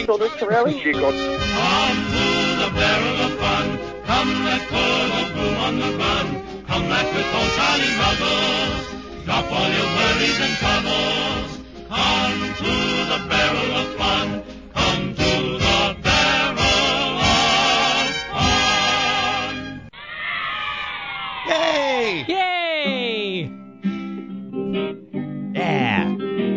Shoulders Torelli. Chicos. Come to the barrel of fun. Come, let's put a boom on the run. Come back with old Charlie Ruggles. Drop all your worries and troubles. Come to the barrel of fun. Come to the barrel of fun. Yay! Yay! Yeah.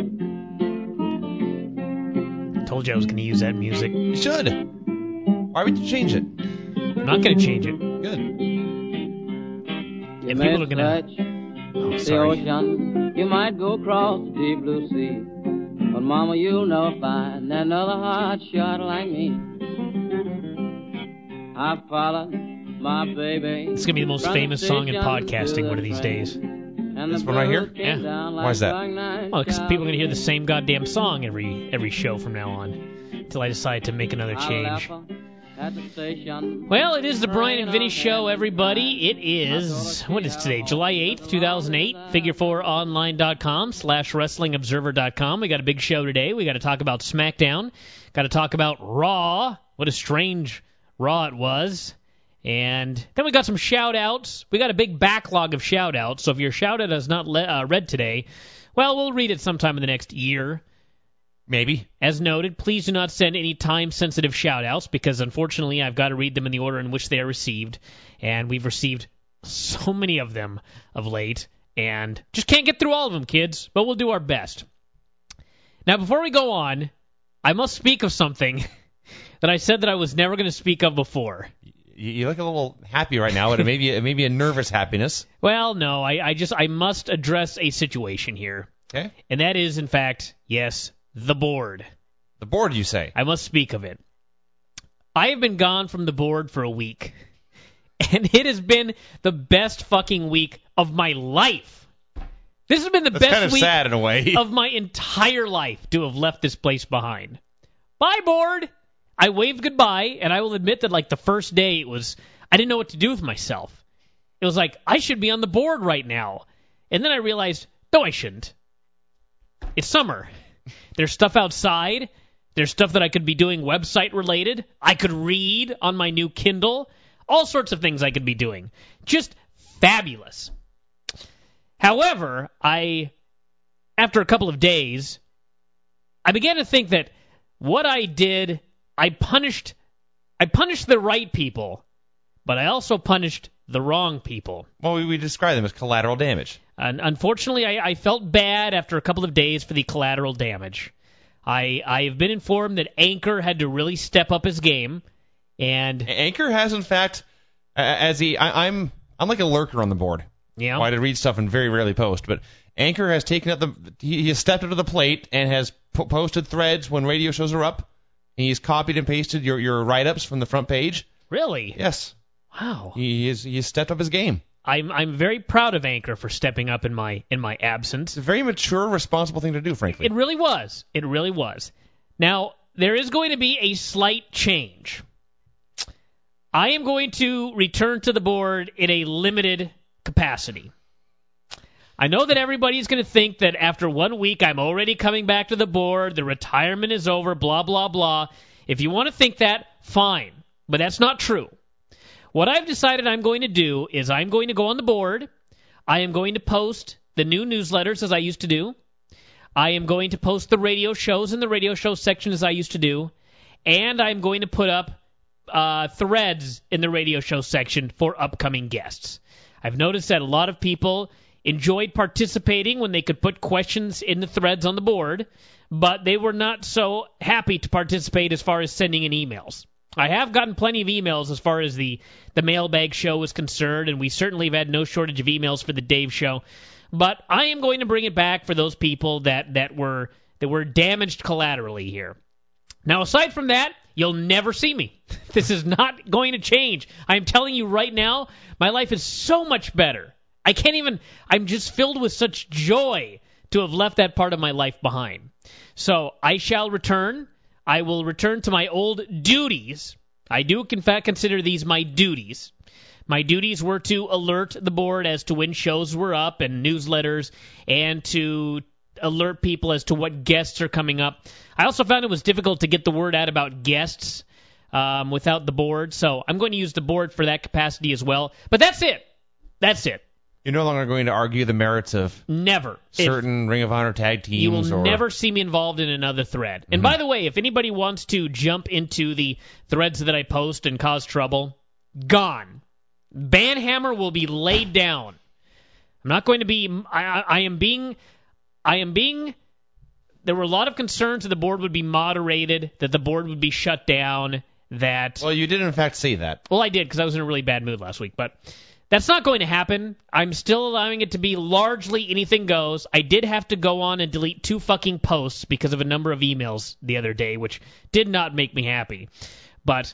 Told you I was going to use that music. You should. Why would you change it? I'm not going to change it. Good. And people are going to... Oh, the sorry. ocean, you might go across the deep blue sea. But mama, you'll never find another hot shot like me. I followed my baby. It's going to be the most famous song in podcasting one of these days. This one right here? Yeah. Why is that? Well, because people are going to hear the same goddamn song every show from now on. Until I decide to make another change. Well, it is the Brian and Vinny Show, everybody. It is, what is today, July 8th, 2008, figure4online.com/wrestlingobserver.com. We got a big show today. We got to talk about SmackDown. Got to talk about Raw. What a strange Raw it was. And then we got some shout-outs. We got a big backlog of shout-outs, so if your shout-out is not read today, well, we'll read it sometime in the next year. Maybe. As noted, please do not send any time-sensitive shout-outs because, unfortunately, I've got to read them in the order in which they are received, and we've received so many of them of late, and just can't get through all of them, kids, but we'll do our best. Now, before we go on, I must speak of something that I said that I was never going to speak of before. You look a little happy right now, but it may be a nervous happiness. Well, no, I must address a situation here. Okay. And that is, in fact, yes, the board. The board, you say? I must speak of it. I have been gone from the board for a week, and it has been the best fucking week of my life. This has been the That's best kind of week sad in a way. of my entire life to have left this place behind. Bye, board! I waved goodbye, and I will admit that, like, the first day I didn't know what to do with myself. It was like, I should be on the board right now. And then I realized, no, I shouldn't. It's summer. There's stuff outside. There's stuff that I could be doing website-related. I could read on my new Kindle. All sorts of things I could be doing. Just fabulous. However, after a couple of days, I began to think that what I did, I punished the right people, but I also punished the wrong people. Well, we describe them as collateral damage. And unfortunately, I felt bad after a couple of days for the collateral damage. I have been informed that Anchor had to really step up his game, and Anchor has, in fact, I'm like a lurker on the board. Yeah. I read stuff and very rarely post, but Anchor has taken up he has stepped up to the plate and has posted threads when radio shows are up. And he's copied and pasted your write-ups from the front page. Really? Yes. Wow. He stepped up his game. I'm very proud of Anchor for stepping up in my absence. It's a very mature, responsible thing to do, frankly. It really was. It really was. Now, there is going to be a slight change. I am going to return to the board in a limited capacity. I know that everybody's going to think that after 1 week I'm already coming back to the board, the retirement is over, blah, blah, blah. If you want to think that, fine. But that's not true. What I've decided I'm going to do is I'm going to go on the board. I am going to post the new newsletters as I used to do. I am going to post the radio shows in the radio show section as I used to do. And I'm going to put up threads in the radio show section for upcoming guests. I've noticed that a lot of people enjoyed participating when they could put questions in the threads on the board, but they were not so happy to participate as far as sending in emails. I have gotten plenty of emails as far as the mailbag show is concerned, and we certainly have had no shortage of emails for the Dave show. But I am going to bring it back for those people that were damaged collaterally here. Now, aside from that, you'll never see me. This is not going to change. I am telling you right now, my life is so much better. I'm just filled with such joy to have left that part of my life behind. So I shall return. I will return to my old duties. I do, in fact, consider these my duties. My duties were to alert the board as to when shows were up and newsletters, and to alert people as to what guests are coming up. I also found it was difficult to get the word out about guests without the board, so I'm going to use the board for that capacity as well. But that's it. That's it. You're no longer going to argue the merits of Never. certain Ring of Honor tag teams. You will never see me involved in another thread. And by the way, if anybody wants to jump into the threads that I post and cause trouble, gone. Banhammer will be laid down. I'm not going to be. I am being. There were a lot of concerns that the board would be moderated, that the board would be shut down. Well, you did in fact say that. Well, I did because I was in a really bad mood last week, but. That's not going to happen. I'm still allowing it to be largely anything goes. I did have to go on and delete 2 fucking posts because of a number of emails the other day, which did not make me happy. But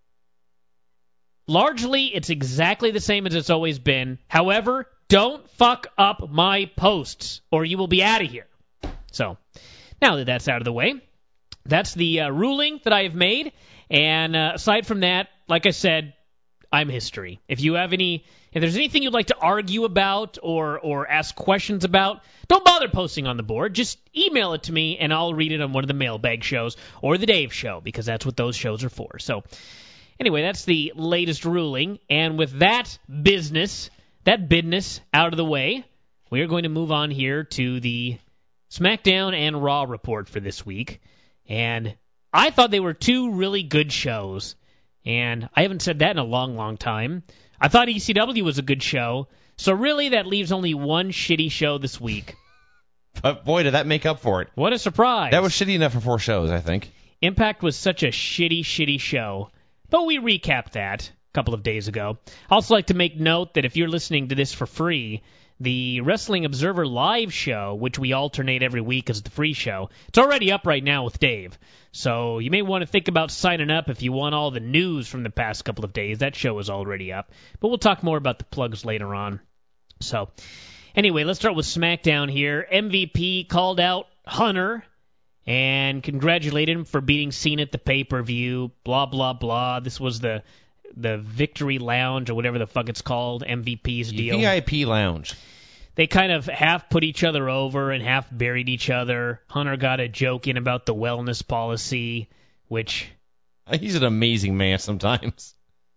largely, it's exactly the same as it's always been. However, don't fuck up my posts, or you will be out of here. So, now that that's out of the way, that's the ruling that I have made. And aside from that, like I said, I'm history. If there's anything you'd like to argue about or ask questions about, don't bother posting on the board. Just email it to me, and I'll read it on one of the mailbag shows or the Dave Show, because that's what those shows are for. So, anyway, that's the latest ruling. And with that business out of the way, we are going to move on here to the SmackDown and Raw report for this week. And I thought they were 2 really good shows. And I haven't said that in a long, long time. I thought ECW was a good show. So really, that leaves only one shitty show this week. But boy, did that make up for it. What a surprise. That was shitty enough for 4 shows, I think. Impact was such a shitty, shitty show. But we recapped that a couple of days ago. I'd also like to make note that if you're listening to this for free, the Wrestling Observer Live show, which we alternate every week as the free show, it's already up right now with Dave. So you may want to think about signing up if you want all the news from the past couple of days. That show is already up. But we'll talk more about the plugs later on. So anyway, let's start with SmackDown here. MVP called out Hunter and congratulated him for beating Cena at the pay-per-view. Blah, blah, blah. This was the Victory Lounge or whatever the fuck it's called, MVP's deal. VIP Lounge. They kind of half put each other over and half buried each other. Hunter got a joke in about the wellness policy, which... He's an amazing man sometimes.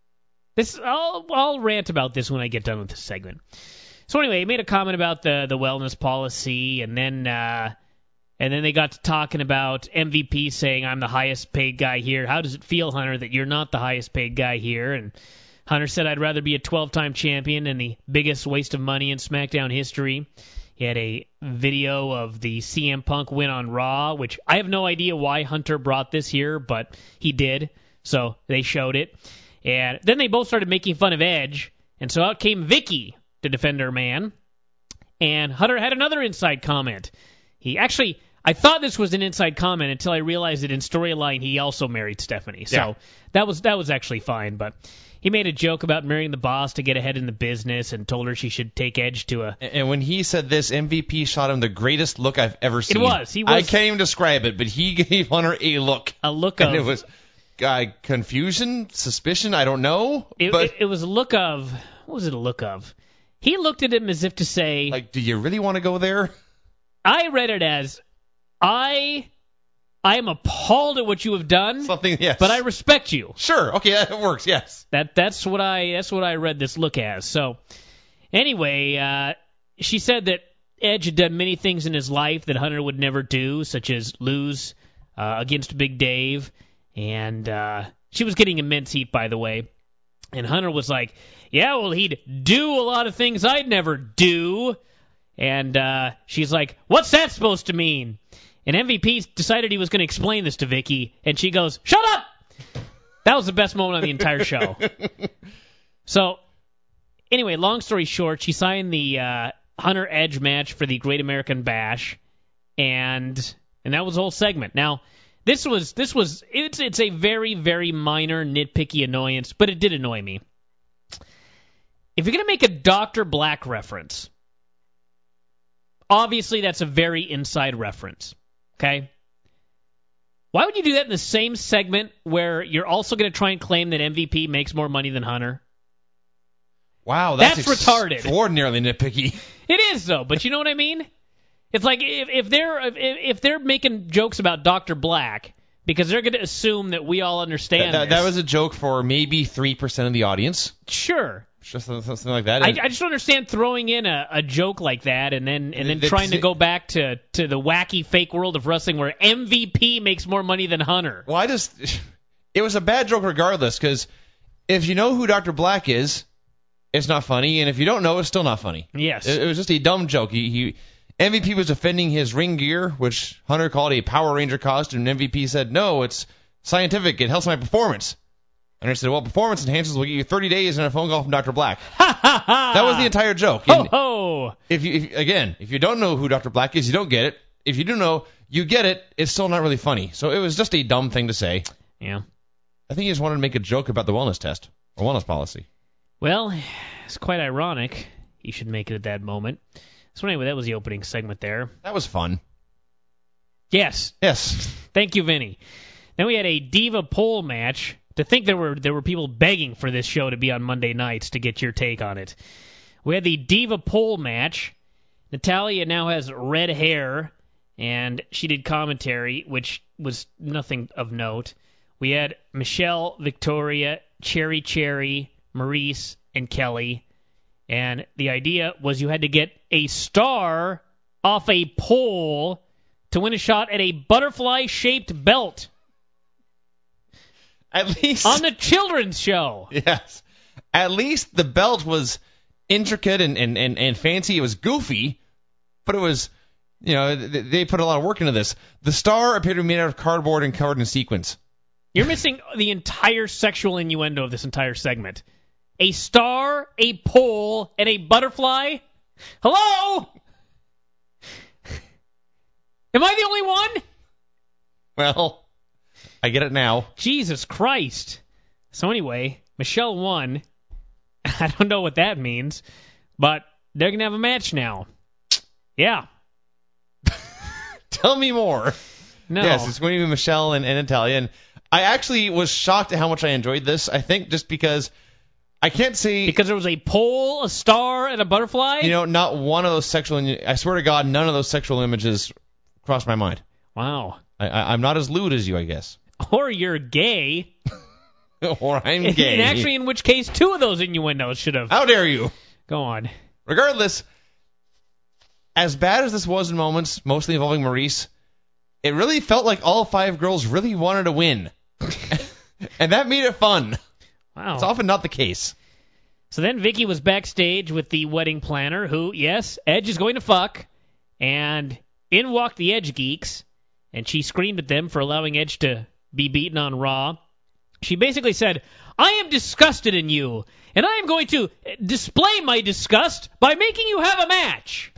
I'll rant about this when I get done with this segment. So anyway, he made a comment about the wellness policy, and then they got to talking about MVP saying, I'm the highest paid guy here. How does it feel, Hunter, that you're not the highest paid guy here? And Hunter said, I'd rather be a 12-time champion and the biggest waste of money in SmackDown history. He had a video of the CM Punk win on Raw, which I have no idea why Hunter brought this here, but he did. So they showed it. And then they both started making fun of Edge. And so out came Vicky to defend her man. And Hunter had another inside comment. I thought this was an inside comment until I realized that in storyline he also married Stephanie. So that was actually fine, but he made a joke about marrying the boss to get ahead in the business and told her she should take Edge to a... And when he said this, MVP shot him the greatest look I've ever seen. It was. I can't even describe it, but he gave Hunter a look. A look of... And it was confusion, suspicion, I don't know. It was a look of... What was it a look of? He looked at him as if to say... Like, do you really want to go there? I read it as... I am appalled at what you have done. Something, yes. But I respect you. Sure. Okay, that works. Yes. That's what I read this look as. So, anyway, she said that Edge had done many things in his life that Hunter would never do, such as lose against Big Dave, and she was getting immense heat, by the way. And Hunter was like, "Yeah, well, he'd do a lot of things I'd never do." And she's like, "What's that supposed to mean?" And MVP decided he was going to explain this to Vicky, and she goes, "Shut up!" That was the best moment on the entire show. So, anyway, long story short, she signed the Hunter Edge match for the Great American Bash, and that was the whole segment. Now, it's a very, very minor, nitpicky annoyance, but it did annoy me. If you're going to make a Dr. Black reference, obviously that's a very inside reference. Okay? Why would you do that in the same segment where you're also going to try and claim that MVP makes more money than Hunter? Wow, that's retarded. Extraordinarily nitpicky. It is, though, but you know what I mean? It's like if they're making jokes about Dr. Black because they're going to assume that we all understand this. That was a joke for maybe 3% of the audience. Sure. Just something like that. I just don't understand throwing in a joke like that and then trying to go back to the wacky fake world of wrestling where MVP makes more money than Hunter. Well, it was a bad joke regardless, because if you know who Dr. Black is, it's not funny, and if you don't know, it's still not funny. Yes. It was just a dumb joke. MVP was defending his ring gear, which Hunter called a Power Ranger costume, and MVP said, no, it's scientific. It helps my performance. And I said, well, performance enhancers will get you 30 days and a phone call from Dr. Black. That was the entire joke. Ho, ho. If you don't know who Dr. Black is, you don't get it. If you do know, you get it. It's still not really funny. So it was just a dumb thing to say. Yeah. I think he just wanted to make a joke about the wellness test or wellness policy. Well, it's quite ironic. He should make it at that moment. So anyway, that was the opening segment there. That was fun. Yes. Yes. Thank you, Vinny. Then we had a Diva poll match. To think there were people begging for this show to be on Monday nights to get your take on it. We had the Diva pole match. Natalya now has red hair, and she did commentary, which was nothing of note. We had Michelle, Victoria, Cherry, Maurice, and Kelly. And the idea was you had to get a star off a pole to win a shot at a butterfly-shaped belt. At least on the children's show. Yes. At least the belt was intricate and fancy. It was goofy, but it was, they put a lot of work into this. The star appeared to be made out of cardboard and covered in sequins. You're missing the entire sexual innuendo of this entire segment. A star, a pole, and a butterfly? Hello? Am I the only one? Well, I get it now. Jesus Christ. So anyway, Michelle won. I don't know what that means, but they're going to have a match now. Yeah. Tell me more. No. Yes, it's going to be Michelle and Natalya. And I actually was shocked at how much I enjoyed this. I think just because I can't see... Because there was a pole, a star, and a butterfly? Not one of those sexual... I swear to God, none of those sexual images crossed my mind. Wow. I'm not as lewd as you, I guess. Or you're gay. Or I'm gay. And actually, in which case, two of those innuendos should have... How dare you? Go on. Regardless, as bad as this was in moments, mostly involving Maurice, it really felt like all 5 girls really wanted to win. And that made it fun. Wow. It's often not the case. So then Vicky was backstage with the wedding planner, who, yes, Edge is going to fuck. And in walked the Edge geeks, and she screamed at them for allowing Edge to be beaten on Raw. She basically said, I am disgusted in you, and I am going to display my disgust by making you have a match.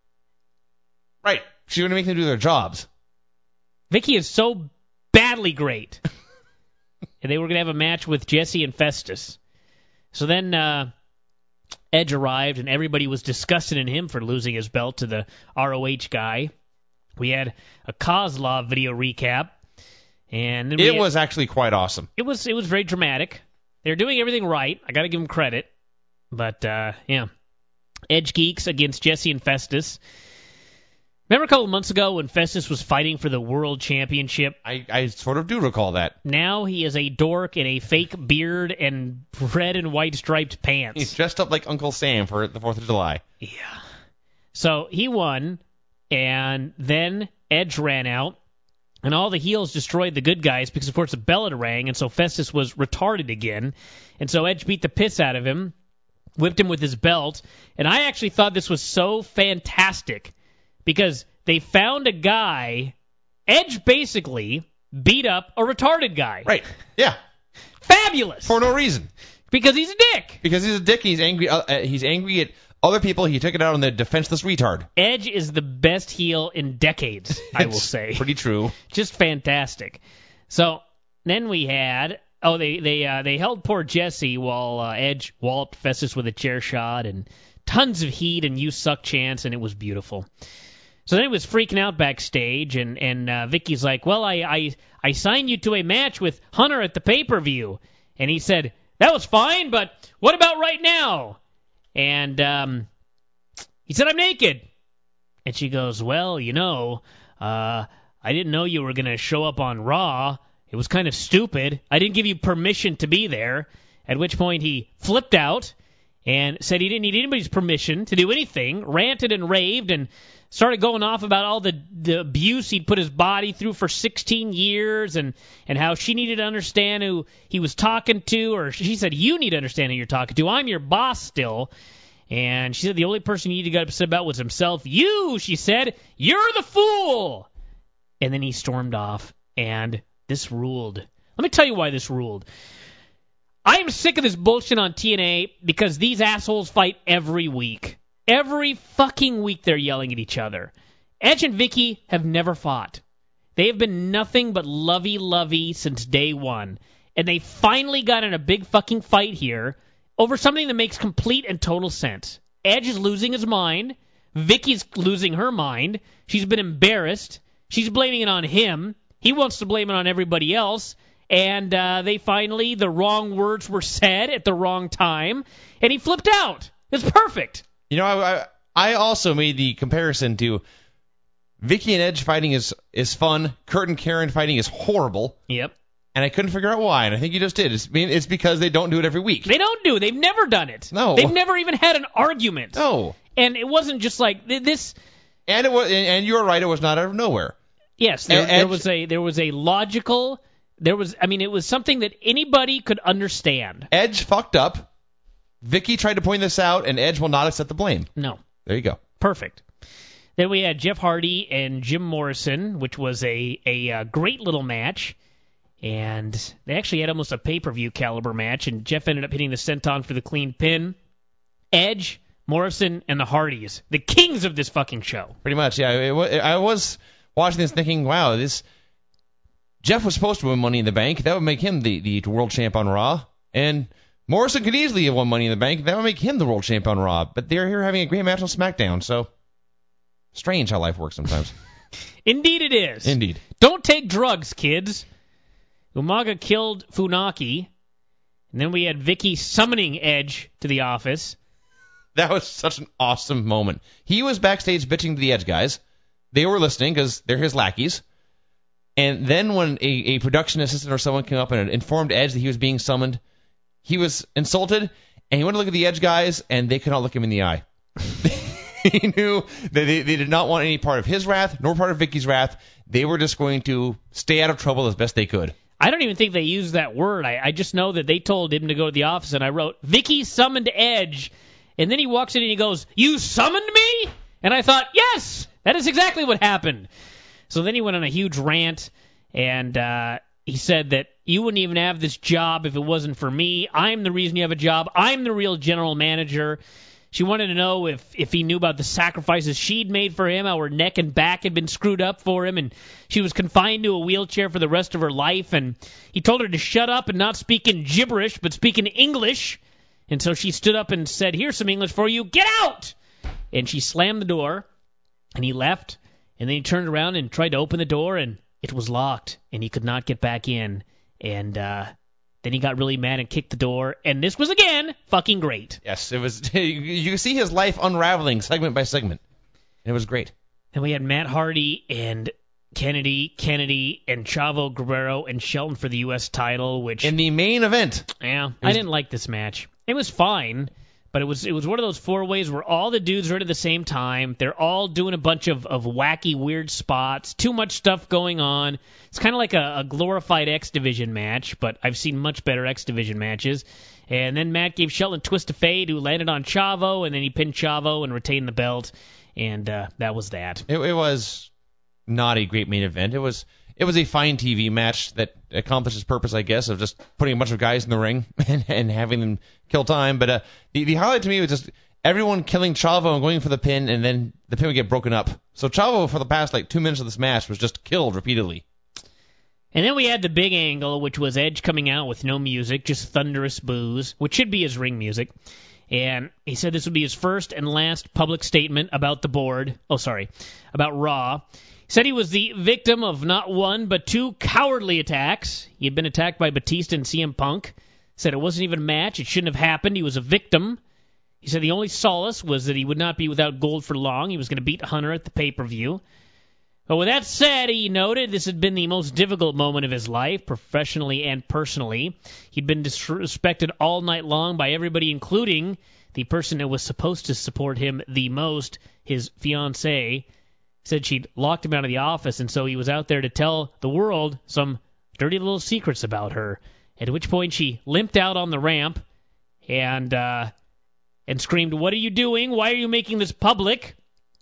Right. She's going to make them do their jobs. Vicky is so badly great. And they were going to have a match with Jesse and Festus. So then Edge arrived, and everybody was disgusted in him for losing his belt to the ROH guy. We had a Kozlov video recap. And then it was actually quite awesome. It was very dramatic. They're doing everything right. I got to give them credit. But, yeah. Edge Geeks against Jesse and Festus. Remember a couple of months ago when Festus was fighting for the World Championship? I sort of do recall that. Now he is a dork in a fake beard and red and white striped pants. He's dressed up like Uncle Sam for the 4th of July. Yeah. So he won, and then Edge ran out, and all the heels destroyed the good guys because, of course, the bell had rang, and so Festus was retarded again. And so Edge beat the piss out of him, whipped him with his belt, and I actually thought this was so fantastic because they found a guy, Edge basically beat up a retarded guy. Right, yeah. Fabulous. For no reason. Because he's a dick. Because he's a dick, he's angry at other people, he took it out on the defenseless retard. Edge is the best heel in decades, I will say. Pretty true. Just fantastic. So then we had they held poor Jesse while Edge walloped Festus with a chair shot and tons of heat and you suck chants, and it was beautiful. So then he was freaking out backstage, and Vicky's like, well, I signed you to a match with Hunter at the pay-per-view. And he said, that was fine, but what about right now? And he said, I'm naked. And she goes, well, I didn't know you were going to show up on Raw. It was kind of stupid. I didn't give you permission to be there. At which point he flipped out and said he didn't need anybody's permission to do anything, ranted and raved, and started going off about all the abuse he'd put his body through for 16 years and how she needed to understand who he was talking to, or she said, you need to understand who you're talking to. I'm your boss still. And she said the only person you need to get upset about was himself. You, she said, you're the fool. And then he stormed off, and this ruled. Let me tell you why this ruled. I am sick of this bullshit on TNA because these assholes fight every week. Every fucking week they're yelling at each other. Edge and Vicky have never fought. They have been nothing but lovey-lovey since day one. And they finally got in a big fucking fight here over something that makes complete and total sense. Edge is losing his mind. Vicky's losing her mind. She's been embarrassed. She's blaming it on him. He wants to blame it on everybody else. And the wrong words were said at the wrong time. And he flipped out. It's perfect. I also made the comparison to Vicky and Edge fighting is fun. Kurt and Karen fighting is horrible. Yep. And I couldn't figure out why, and I think you just did. It's because they don't do it every week. They don't do it. They've never done it. No. They've never even had an argument. No. And it wasn't just like this. And it was, and you were right. It was not out of nowhere. Yes, there was a logical. It was something that anybody could understand. Edge fucked up. Vicky tried to point this out, and Edge will not accept the blame. No. There you go. Perfect. Then we had Jeff Hardy and Jim Morrison, which was a great little match. And they actually had almost a pay-per-view caliber match, and Jeff ended up hitting the senton for the clean pin. Edge, Morrison, and the Hardys, the kings of this fucking show. Pretty much, yeah. I was watching this thinking, wow, Jeff was supposed to win Money in the Bank. That would make him the world champ on Raw. And Morrison could easily have won Money in the Bank. That would make him the world champ on Raw. But they're here having a great match on SmackDown, so strange how life works sometimes. Indeed it is. Indeed. Don't take drugs, kids. Umaga killed Funaki, and then we had Vicky summoning Edge to the office. That was such an awesome moment. He was backstage bitching to the Edge guys. They were listening because they're his lackeys. And then when a production assistant or someone came up and informed Edge that he was being summoned, he was insulted, and he went to look at the Edge guys, and they could not look him in the eye. He knew that they did not want any part of his wrath, nor part of Vicky's wrath. They were just going to stay out of trouble as best they could. I don't even think they used that word. I just know that they told him to go to the office, and I wrote, Vicky summoned Edge. And then he walks in and he goes, you summoned me? And I thought, yes, that is exactly what happened. So then he went on a huge rant, and he said that you wouldn't even have this job if it wasn't for me. I'm the reason you have a job. I'm the real general manager. She wanted to know if he knew about the sacrifices she'd made for him, how her neck and back had been screwed up for him, and she was confined to a wheelchair for the rest of her life. And he told her to shut up and not speak in gibberish, but speak in English. And so she stood up and said, here's some English for you. Get out! And she slammed the door, and he left. And then he turned around and tried to open the door, and it was locked, and he could not get back in. And then he got really mad and kicked the door, and this was, again, fucking great. Yes, it was. You see his life unraveling segment by segment. It was great. Then we had Matt Hardy and Kennedy, and Chavo Guerrero and Shelton for the U.S. title, which... In the main event. Yeah, I didn't like this match. It was fine, but it was one of those four-ways where all the dudes are in at the same time. They're all doing a bunch of wacky, weird spots. Too much stuff going on. It's kind of like a glorified X Division match, but I've seen much better X Division matches. And then Matt gave Shelton a twist of fate, who landed on Chavo, and then he pinned Chavo and retained the belt. And that was that. It was not a great main event. It was a fine TV match that accomplished its purpose, I guess, of just putting a bunch of guys in the ring and having them kill time. But the highlight to me was just everyone killing Chavo and going for the pin, and then the pin would get broken up. So Chavo, for the past 2 minutes of this match, was just killed repeatedly. And then we had the big angle, which was Edge coming out with no music, just thunderous boos, which should be his ring music. And he said this would be his first and last public statement about the board. About Raw. He said he was the victim of not one, but two cowardly attacks. He had been attacked by Batista and CM Punk. Said it wasn't even a match. It shouldn't have happened. He was a victim. He said the only solace was that he would not be without gold for long. He was going to beat Hunter at the pay-per-view. But with that said, he noted this had been the most difficult moment of his life, professionally and personally. He'd been disrespected all night long by everybody, including the person that was supposed to support him the most, his fiancée. Said she'd locked him out of the office, and so he was out there to tell the world some dirty little secrets about her. At which point she limped out on the ramp and screamed, "What are you doing? Why are you making this public?"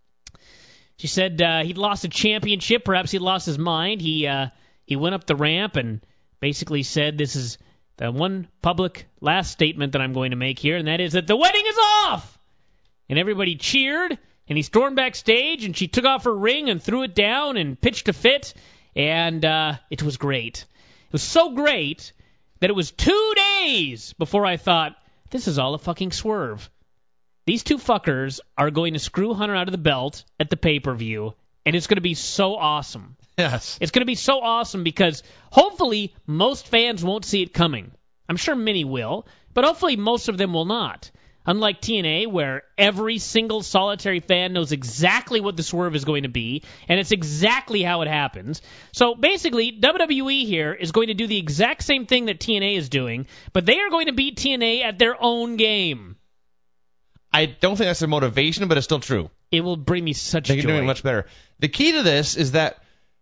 She said he'd lost a championship. Perhaps he'd lost his mind. He went up the ramp and basically said, "This is the one public last statement that I'm going to make here, and that is that the wedding is off!" And everybody cheered, and he stormed backstage, and she took off her ring and threw it down and pitched a fit, and it was great. It was so great that it was 2 days before I thought, this is all a fucking swerve. These two fuckers are going to screw Hunter out of the belt at the pay-per-view, and it's going to be so awesome. Yes. It's going to be so awesome because hopefully most fans won't see it coming. I'm sure many will, but hopefully most of them will not. Unlike TNA, where every single solitary fan knows exactly what the swerve is going to be, and it's exactly how it happens. So basically, WWE here is going to do the exact same thing that TNA is doing, but they are going to beat TNA at their own game. I don't think that's their motivation, but it's still true. It will bring me such joy. They can do it much better. The key to this is that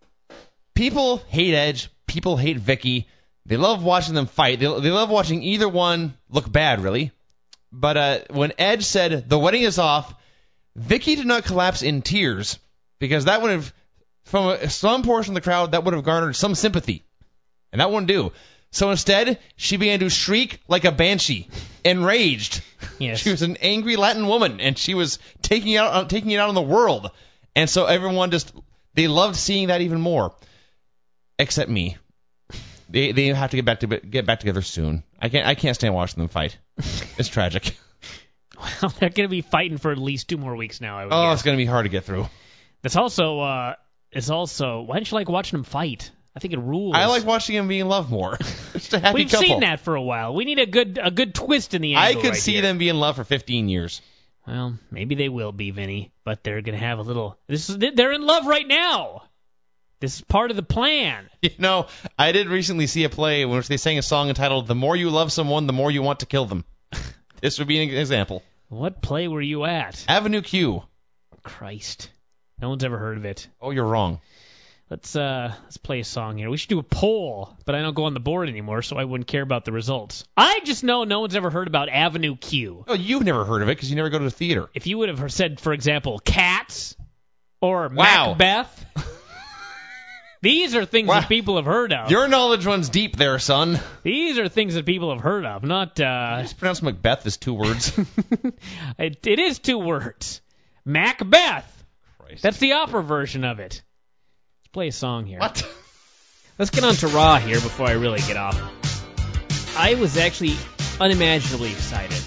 people hate Edge, people hate Vicky. They love watching them fight. They love watching either one look bad, really. But when Edge said the wedding is off, Vicky did not collapse in tears because that would have, from some portion of the crowd, that would have garnered some sympathy, and that wouldn't do. So instead, she began to shriek like a banshee, enraged. Yes. She was an angry Latin woman, and she was taking it out on the world. And so everyone they loved seeing that even more, except me. They have to get back together soon. I can't stand watching them fight. It's tragic. Well, they're going to be fighting for at least 2 more weeks now, I would Oh, guess. it's going to be hard to get through. That's also, why don't you like watching them fight? I think it rules. I like watching them be in love more. It's a happy We've couple. seen that for a while. We need a good twist in the I angle could right see here. them be in love for 15 years. Well, maybe they will be, Vinny, but they're going to have a little... They're in love right now. This is part of the plan. You know, I did recently see a play in which they sang a song entitled "The More You Love Someone, the More You Want to Kill Them." This would be an example. What play were you at? Avenue Q. Christ. No one's ever heard of it. Oh, you're wrong. Let's play a song here. We should do a poll, but I don't go on the board anymore, so I wouldn't care about the results. I just know no one's ever heard about Avenue Q. Oh, you've never heard of it because you never go to the theater. If you would have said, for example, Cats or Wow. Macbeth, these are things Wow. that people have heard of. Your knowledge runs deep there, son. These are things that people have heard of, not... I just pronounced Macbeth as 2 words. It is 2 words. Macbeth. Christ. That's the opera version of it. Let's play a song here. What? Let's get on to Raw here before I really get off. I was actually unimaginably excited.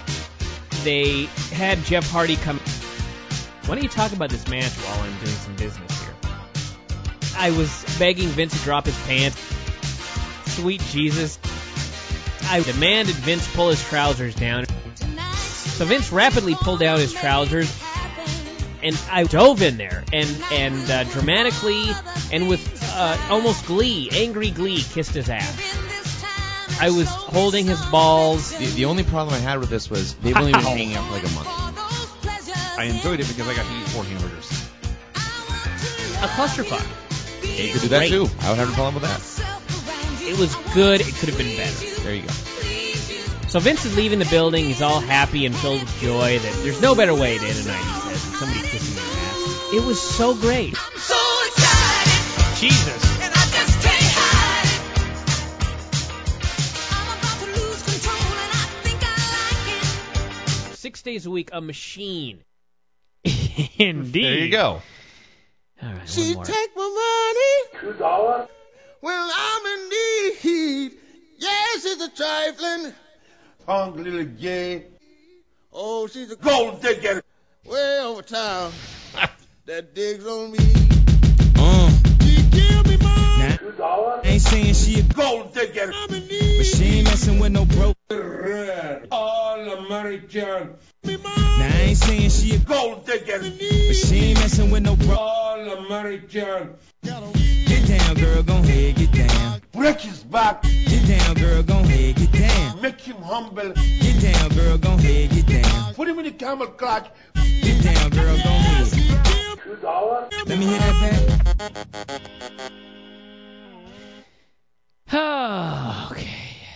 They had Jeff Hardy come... Why don't you talk about this match while I'm doing some business here? I was begging Vince to drop his pants. Sweet Jesus. I demanded Vince pull his trousers down. So Vince rapidly pulled down his trousers, and I dove in there and dramatically and with almost glee, angry glee, kissed his ass. I was holding his balls. The only problem I had with this was they've only been hanging out for like a month. I enjoyed it because I got to eat 4 hamburgers. A clusterfuck. You could do that Great. too. I would have a problem with that. It was good. It could have been better. There you go. So Vince is leaving the building. He's all happy and filled with joy that there's no better way to end a night, he says, than somebody kissing your ass. It was so great. So excited, Jesus. and I just can't hide it. I'm about to lose control, and I think I like it. 6 days a week, a machine. Indeed. There you go. All right, She one more. take my money $2 when I'm in need. Yes, it's a trifling punk little game. Oh, she's a gold digger way over town that digs on me. She give me money $2. Ain't saying she a gold digger. I'm in need. but she ain't messing with no broke. All the money Mary Jane. Now I ain't saying she a Gold digger. but she ain't messing with no bro. All the Mary Jane. Get down, girl, gon' head, get down. Break his back. Get down, girl, gon' head, get down. Make him humble. Get down, girl, gon' head, get down. Put him in the camel clutch. Get down, girl, gon' head. Let me hear that back. Okay.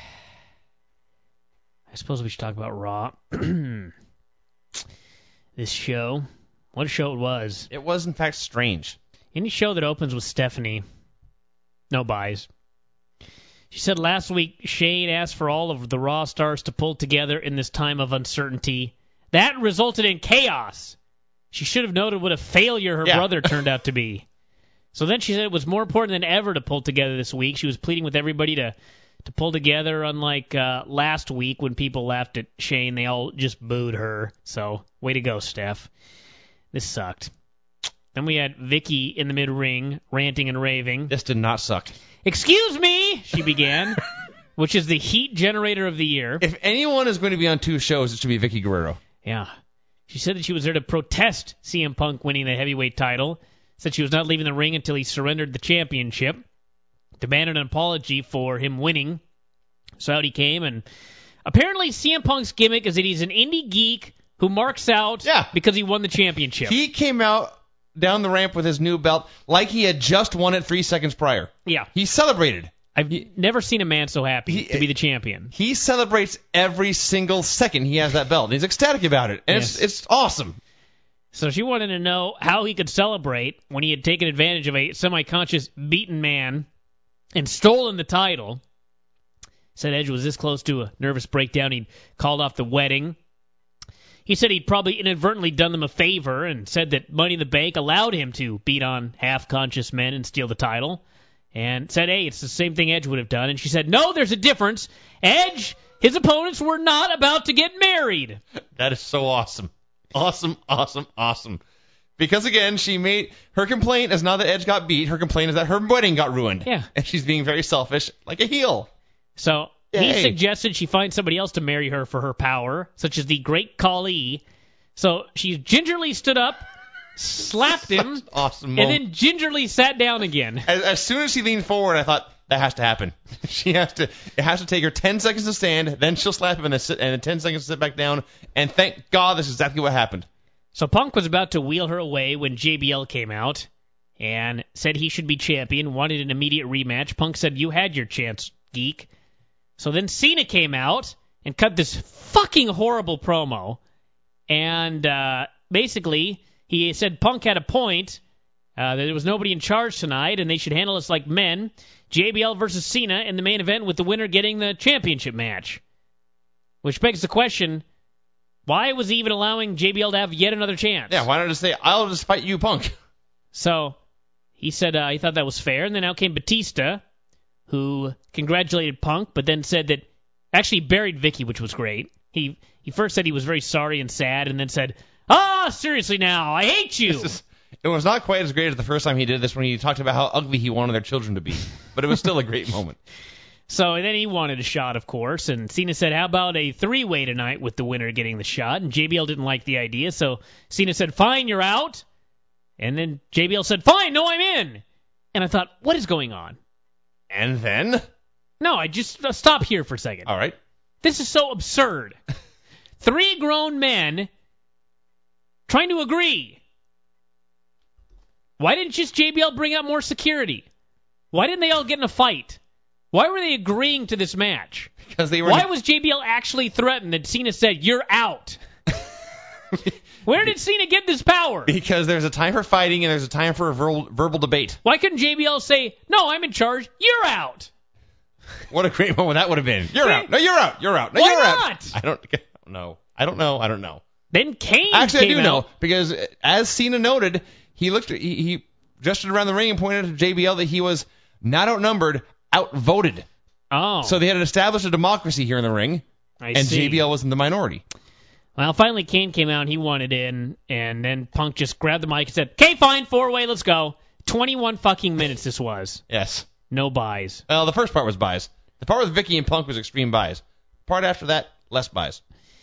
I suppose we should talk about Raw. This show. What a show it was. It was, in fact, strange. Any show that opens with Stephanie, no buys. She said last week Shane asked for all of the Raw stars to pull together in this time of uncertainty. That resulted in chaos. She should have noted what a failure her brother turned out to be. So then she said it was more important than ever to pull together this week. She was pleading with everybody to pull together, unlike last week when people laughed at Shane. They all just booed her. So way to go, Steph. This sucked. Then we had Vicky in the mid-ring, ranting and raving. This did not suck. Excuse me, she began, which is the heat generator of the year. If anyone is going to be on two shows, it should be Vicky Guerrero. Yeah. She said that she was there to protest CM Punk winning the heavyweight title. Said she was not leaving the ring until he surrendered the championship. Demanded an apology for him winning. So out he came, and apparently CM Punk's gimmick is that he's an indie geek who marks out because he won the championship. He came out down the ramp with his new belt like he had just won it 3 seconds prior. Yeah. He celebrated. I've never seen a man so happy to be the champion. He celebrates every single second he has that belt. And he's ecstatic about it. And it's awesome. So she wanted to know how he could celebrate when he had taken advantage of a semi-conscious beaten man and stolen the title. Said Edge was this close to a nervous breakdown, he'd called off the wedding. He said he'd probably inadvertently done them a favor and said that Money in the Bank allowed him to beat on half-conscious men and steal the title. And said, hey, it's the same thing Edge would have done. And she said, no, there's a difference. Edge, his opponents were not about to get married. That is so awesome. Awesome, awesome, awesome. Because, again, her complaint is not that Edge got beat. Her complaint is that her wedding got ruined. Yeah. And she's being very selfish, like a heel. So he suggested she find somebody else to marry her for her power, such as the Great Khali. So she gingerly stood up, slapped him, awesome and then gingerly sat down again. As soon as she leaned forward, I thought, that has to happen. It has to take her 10 seconds to stand, then she'll slap him and then 10 seconds to sit back down, and thank God this is exactly what happened. So Punk was about to wheel her away when JBL came out and said he should be champion, wanted an immediate rematch. Punk said, you had your chance, geek. So then Cena came out and cut this fucking horrible promo. And basically, he said Punk had a point, that there was nobody in charge tonight, and they should handle us like men. JBL versus Cena in the main event with the winner getting the championship match. Which begs the question, why was he even allowing JBL to have yet another chance? Yeah, why not just say, I'll just fight you, Punk? So he said he thought that was fair, and then out came Batista, who congratulated Punk, but then said that actually buried Vicky, which was great. He first said he was very sorry and sad, and then said, seriously now, I hate you. It was not quite as great as the first time he did this when he talked about how ugly he wanted their children to be. But it was still a great moment. So then he wanted a shot, of course, and Cena said, how about a three-way tonight with the winner getting the shot? And JBL didn't like the idea, so Cena said, fine, you're out. And then JBL said, fine, no, I'm in. And I thought, what is going on? And then? No, I just stop here for a second. All right. This is so absurd. 3 grown men trying to agree. Why didn't just JBL bring out more security? Why didn't they all get in a fight? Why were they agreeing to this match? Because they were. Why was JBL actually threatened that Cena said, you're out? Where did Cena get this power? Because there's a time for fighting and there's a time for a verbal debate. Why couldn't JBL say, no, I'm in charge, you're out? What a great moment that would have been. You're out. No, you're out. You're out. No, Why you're not? Out. I don't know. Then Kane Actually, came I do know, out. because as Cena noted, he gestured around the ring and pointed to JBL that he was not outnumbered, outvoted. Oh. So they had established a democracy here in the ring, and see. JBL was in the minority. Well, finally Kane came out and he wanted in, and then Punk just grabbed the mic and said, okay, fine, 4-way, let's go. 21 fucking minutes this was. Yes. No buys. Well, the first part was buys. The part with Vicky and Punk was extreme buys. The part after that, less buys.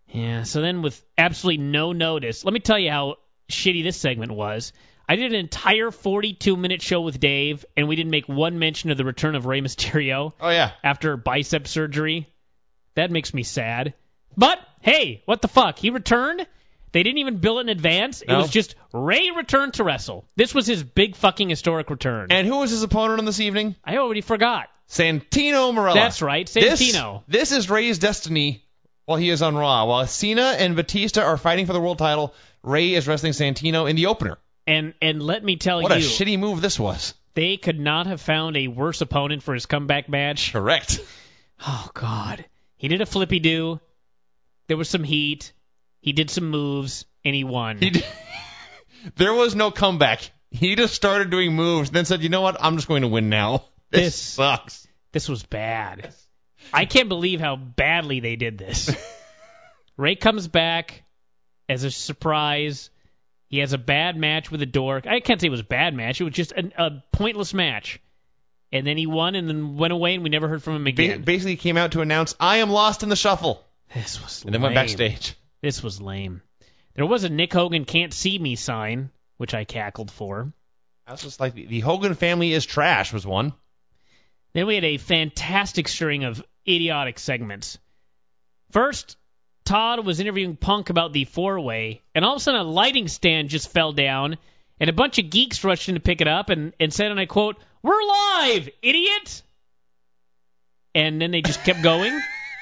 Yeah, so then with absolutely no notice, let me tell you how shitty this segment was. I did an entire 42-minute show with Dave, and we didn't make one mention of the return of Rey Mysterio. Oh, yeah. After bicep surgery. That makes me sad. But, hey, what the fuck? He returned. They didn't even bill it in advance. No. It was just Rey returned to wrestle. This was his big fucking historic return. And who was his opponent on this evening? I already forgot. Santino Marella. That's right, Santino. This is Rey's destiny while he is on Raw. While Cena and Batista are fighting for the world title, Rey is wrestling Santino in the opener. And let me tell What a shitty move this was. They could not have found a worse opponent for his comeback match. Correct. Oh, God. He did a flippy-do. There was some heat. He did some moves, and he won. There was no comeback. He just started doing moves, then said, you know what, I'm just going to win now. This sucks. This was bad. I can't believe how badly they did this. Rey comes back as a surprise. He has a bad match with a dork. I can't say it was a bad match. It was just a pointless match. And then he won and then went away, and we never heard from him again. Basically, he came out to announce, I am lost in the shuffle. This was lame. And then went backstage. This was lame. There was a Nick Hogan can't see me sign, which I cackled for. I was just like, the Hogan family is trash was one. Then we had a fantastic string of idiotic segments. First, Todd was interviewing Punk about the four-way, and all of a sudden a lighting stand just fell down, and a bunch of geeks rushed in to pick it up and said, and I quote, "We're live, idiot!" And then they just kept going.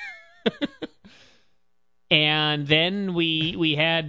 And then we had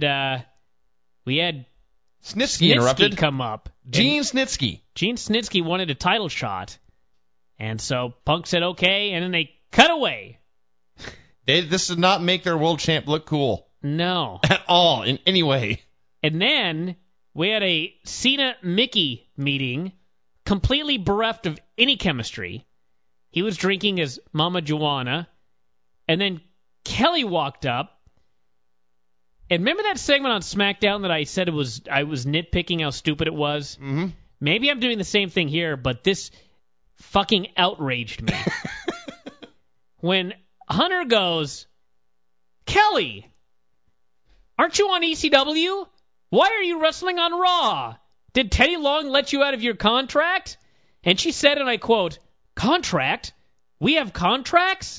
Snitsky interrupted. Come up. Gene Snitsky. Gene Snitsky wanted a title shot. And so Punk said okay, and then they cut away. This did not make their world champ look cool. No. At all, in any way. And then we had a Cena-Mickey meeting, completely bereft of any chemistry. He was drinking his Mama Joanna. And then Kelly walked up. And remember that segment on SmackDown that I said I was nitpicking how stupid it was? Mm-hmm. Maybe I'm doing the same thing here, but this fucking outraged me. When Hunter goes, "Kelly, aren't you on ECW? Why are you wrestling on Raw? Did Teddy Long let you out of your contract?" And she said, and I quote, "Contract? We have contracts?"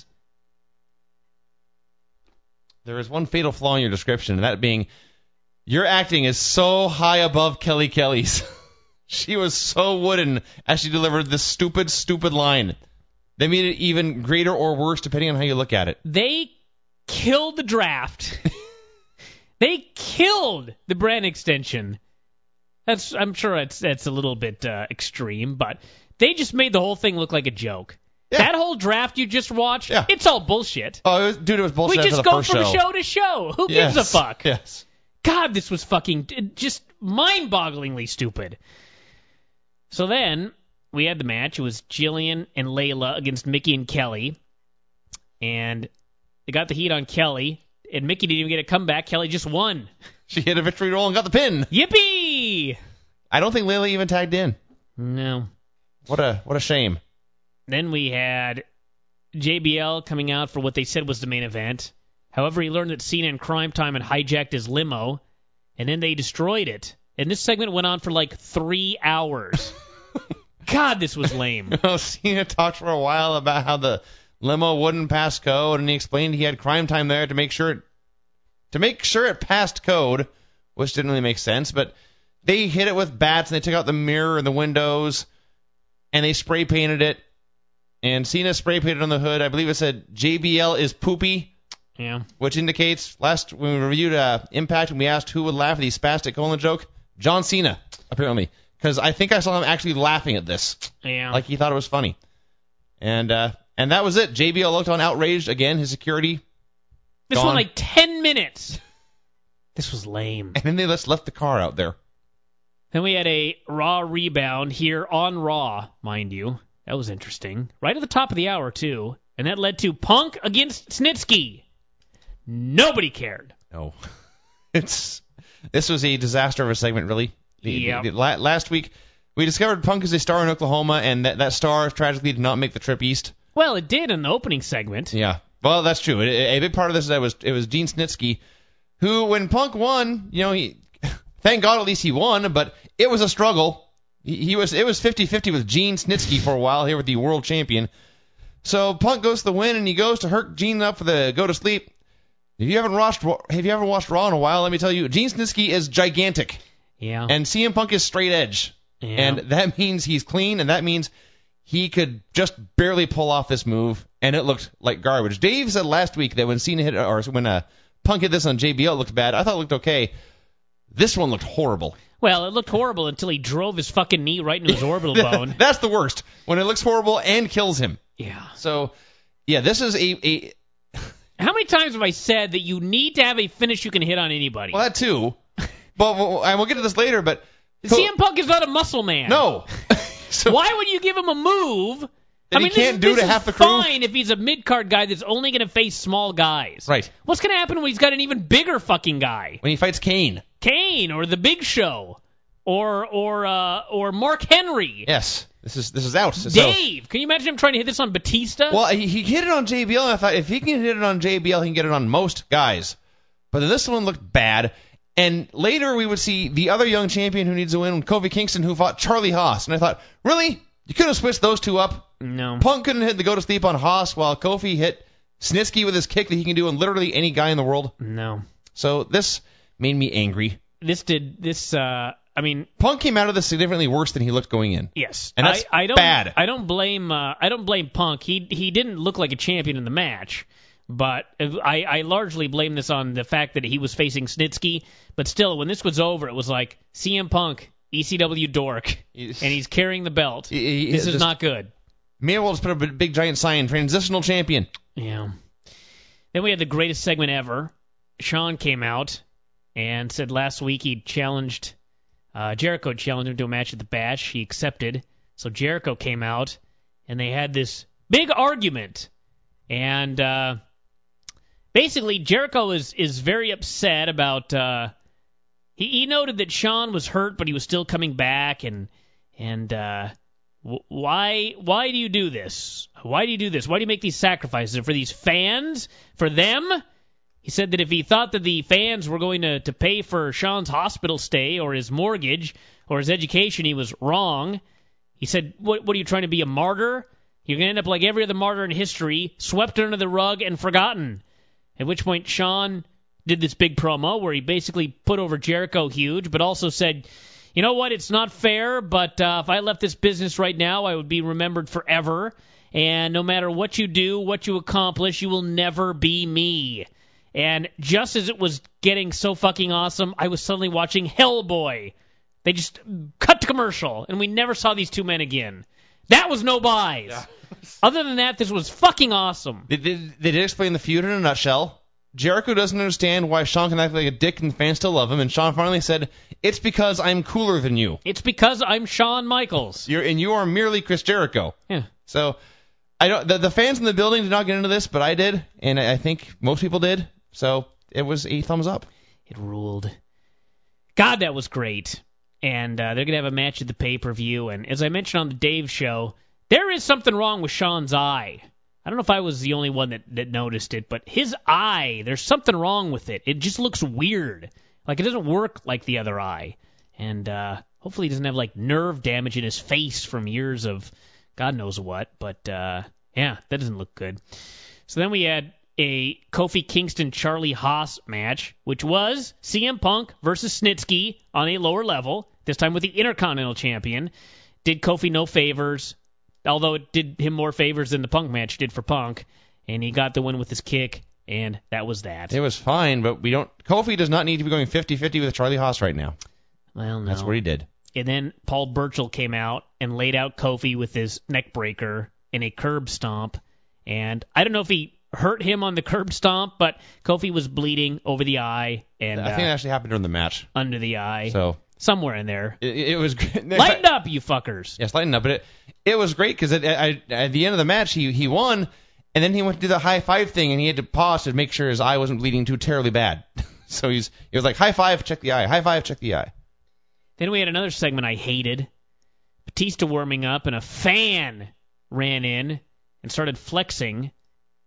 There is one fatal flaw in your description, and that being your acting is so high above Kelly Kelly's. She was so wooden as she delivered this stupid, stupid line. They made it even greater or worse, depending on how you look at it. They killed the draft. They killed the brand extension. I'm sure that's a little bit extreme, but they just made the whole thing look like a joke. Yeah. That whole draft you just watched, it's all bullshit. Oh, it was bullshit. We just go from show to show. Who gives a fuck? Yes. God, this was fucking just mind-bogglingly stupid. So then we had the match. It was Jillian and Layla against Mickey and Kelly. And they got the heat on Kelly. And Mickey didn't even get a comeback. Kelly just won. She hit a victory roll and got the pin. Yippee! I don't think Layla even tagged in. No. What a shame. Then we had JBL coming out for what they said was the main event. However, he learned that Cena and Crime Time had hijacked his limo, and then they destroyed it. And this segment went on for like 3 hours. God, this was lame. Cena talked for a while about how the limo wouldn't pass code, and he explained he had Crime Time there to make sure it passed code, which didn't really make sense. But they hit it with bats, and they took out the mirror and the windows, and they spray painted it. And Cena spray painted on the hood. I believe it said JBL is poopy. Yeah. Which indicates when we reviewed Impact and we asked who would laugh at the spastic colon joke, John Cena, apparently. Because I think I saw him actually laughing at this. Yeah. Like he thought it was funny. And that was it. JBL looked on outraged again. His security. This gone. went like 10 minutes. This was lame. And then they just left the car out there. Then we had a Raw rebound here on Raw, mind you. That was interesting. Right at the top of the hour, too. And that led to Punk against Snitsky. Nobody cared. No. This was a disaster of a segment, really. Last week, we discovered Punk is a star in Oklahoma, and that star tragically did not make the trip east. Well, it did in the opening segment. Yeah. Well, that's true. A big part of this is it was Gene Snitsky, who, when Punk won, thank God at least he won, but it was a struggle. It was 50-50 with Gene Snitsky for a while here with the world champion. So Punk goes to the win, and he goes to hurt Gene up for the go to sleep. If you haven't watched Raw in a while, let me tell you, Gene Snitsky is gigantic. Yeah. And CM Punk is straight edge. Yeah. And that means he's clean, and that means he could just barely pull off this move, and it looked like garbage. Dave said last week that when Punk hit this on JBL, it looked bad. I thought it looked okay. This one looked horrible. Well, it looked horrible until he drove his fucking knee right into his orbital bone. That's the worst, when it looks horrible and kills him. Yeah. So, yeah, this is a... How many times have I said that you need to have a finish you can hit on anybody? Well, that too. But and we'll get to this later, but... CM Punk is not a muscle man. No. So, why would you give him a move that he can't do to half the crew? Fine if he's a mid-card guy that's only going to face small guys. Right. What's going to happen when he's got an even bigger fucking guy? When he fights Kane. Kane or The Big Show or Mark Henry. Yes. This is out. Dave, can you imagine him trying to hit this on Batista? Well, he hit it on JBL, and I thought if he can hit it on JBL, he can get it on most guys. But this one looked bad. And later we would see the other young champion who needs a win, Kofi Kingston, who fought Charlie Haas. And I thought, really? You couldn't have switched those two up? No. Punk couldn't hit the go-to-sleep on Haas while Kofi hit Snitsky with his kick that he can do on literally any guy in the world? No. So this made me angry. Punk came out of this significantly worse than he looked going in. Yes. And that's bad. I don't blame Punk. He didn't look like a champion in the match. But I largely blame this on the fact that he was facing Snitsky. But still, when this was over, it was like CM Punk, ECW dork, and he's carrying the belt. This is not good. May as well just put up a big giant sign, transitional champion. Yeah. Then we had the greatest segment ever. Shawn came out and said last week he challenged Jericho challenged him to a match at the Bash. He accepted. So Jericho came out, and they had this big argument. And basically, Jericho is very upset about. He noted that Shawn was hurt, but he was still coming back. And why do you do this? Why do you do this? Why do you make these sacrifices? For these fans? For them? He said that if he thought that the fans were going to pay for Shawn's hospital stay or his mortgage or his education, he was wrong. He said, what are you trying to be, a martyr? You're going to end up like every other martyr in history, swept under the rug and forgotten. At which point Shawn did this big promo where he basically put over Jericho huge, but also said, you know what, it's not fair, but if I left this business right now, I would be remembered forever. And no matter what you do, what you accomplish, you will never be me. And just as it was getting so fucking awesome, I was suddenly watching Hellboy. They just cut to commercial, and we never saw these two men again. That was no buys. Yeah. Other than that, this was fucking awesome. They did explain the feud in a nutshell. Jericho doesn't understand why Shawn can act like a dick and fans still love him, and Shawn finally said, it's because I'm cooler than you. It's because I'm Shawn Michaels. You are merely Chris Jericho. Yeah. So, the fans in the building did not get into this, but I did, and I think most people did. So, it was a thumbs up. It ruled. God, that was great. And they're going to have a match at the pay-per-view, and as I mentioned on the Dave show, there is something wrong with Shawn's eye. I don't know if I was the only one that noticed it, but his eye, there's something wrong with it. It just looks weird. Like, it doesn't work like the other eye. And hopefully he doesn't have, like, nerve damage in his face from years of God knows what. But, yeah, that doesn't look good. So then we had a Kofi Kingston-Charlie Haas match, which was CM Punk versus Snitsky on a lower level, this time with the Intercontinental Champion. Did Kofi no favors, although it did him more favors than the Punk match did for Punk, and he got the win with his kick, and that was that. It was fine, but Kofi does not need to be going 50-50 with Charlie Haas right now. Well, no. That's what he did. And then Paul Burchill came out and laid out Kofi with his neck breaker in a curb stomp, and I don't know if he hurt him on the curb stomp, but Kofi was bleeding over the eye, and I think it actually happened during the match. Under the eye. So somewhere in there. It was lighten up, you fuckers. Yes, lighten up. But it was great because at the end of the match, he won, and then he went to do the high five thing, and he had to pause to make sure his eye wasn't bleeding too terribly bad. So he was like, high five, check the eye. High five, check the eye. Then we had another segment I hated. Batista warming up, and a fan ran in and started flexing.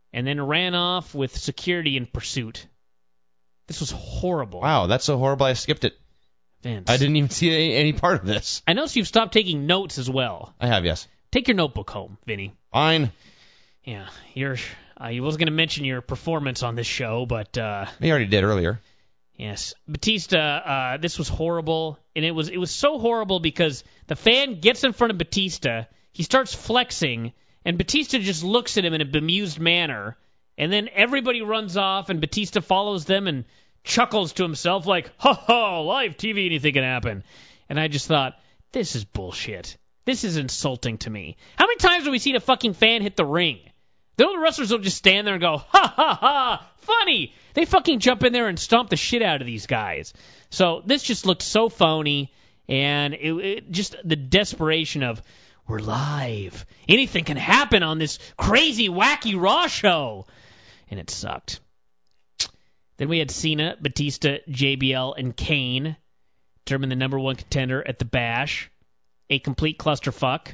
and then ran off with security in pursuit. This was horrible. Wow, that's so horrible I skipped it. Vince. I didn't even see any part of this. I noticed you've stopped taking notes as well. I have, yes. Take your notebook home, Vinny. Fine. Yeah, I was going to mention your performance on this show, but... He already did earlier. Yes. Batista, this was horrible, and it was so horrible because the fan gets in front of Batista, he starts flexing, and Batista just looks at him in a bemused manner, and then everybody runs off, and Batista follows them and chuckles to himself like, ha ha, live TV, anything can happen. And I just thought, this is bullshit. This is insulting to me. How many times have we seen a fucking fan hit the ring? The other wrestlers will just stand there and go, ha ha ha, funny. They fucking jump in there and stomp the shit out of these guys. So this just looked so phony, and it just the desperation of, we're live. Anything can happen on this crazy, wacky Raw show. And it sucked. Then we had Cena, Batista, JBL, and Kane determine the number one contender at the Bash. A complete clusterfuck.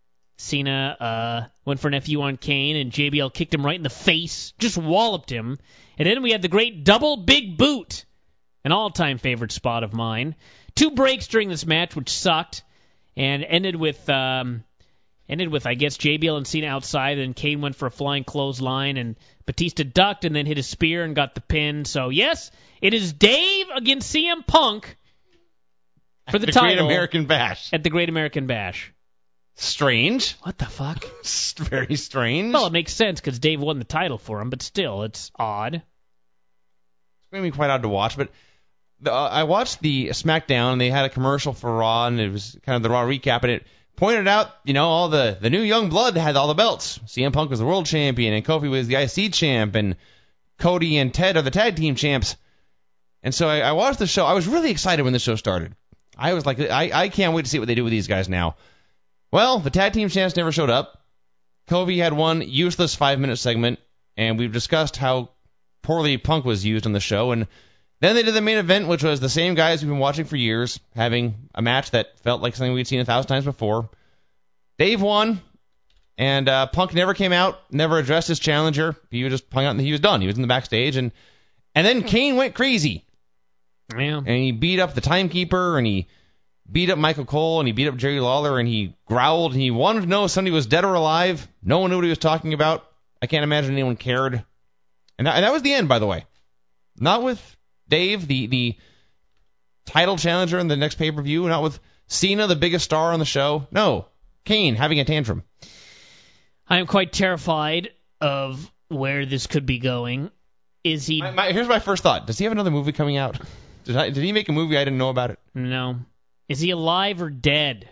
Cena went for an FU on Kane, and JBL kicked him right in the face, just walloped him. And then we had the great double big boot, an all-time favorite spot of mine. 2 breaks during this match, which sucked, and ended with I guess, JBL and Cena outside, and Kane went for a flying clothesline, and Batista ducked and then hit a spear and got the pin. So, yes, it is Dave against CM Punk for the title. Great American Bash. At the Great American Bash. Strange. What the fuck? Very strange. Well, it makes sense because Dave won the title for him, but still, it's odd. It's going to be quite odd to watch, but I watched the SmackDown, and they had a commercial for Raw, and it was kind of the Raw recap, and it pointed out, all the new young blood had all the belts. CM Punk was the world champion, and Kofi was the IC champ, and Cody and Ted are the tag team champs. And so I watched the show. I was really excited when the show started. I was like, I can't wait to see what they do with these guys now. Well, the tag team champs never showed up. Kofi had one useless 5-minute segment, and we've discussed how poorly Punk was used on the show. And then they did the main event, which was the same guys we've been watching for years, having a match that felt like something we'd seen 1,000 times before. Dave won, and Punk never came out, never addressed his challenger. He just hung out and he was done. He was in the backstage, and then Kane went crazy. Yeah. And he beat up the timekeeper, and he beat up Michael Cole, and he beat up Jerry Lawler, and he growled, and he wanted to know if somebody was dead or alive. No one knew what he was talking about. I can't imagine anyone cared. And that was the end, by the way. Not with Dave, the title challenger in the next pay-per-view, not with Cena, the biggest star on the show. No, Kane having a tantrum. I am quite terrified of where this could be going. Is he... Here's my first thought. Does he have another movie coming out? Did he make a movie I didn't know about it? No. Is he alive or dead?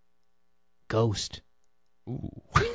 Ghost. Ooh.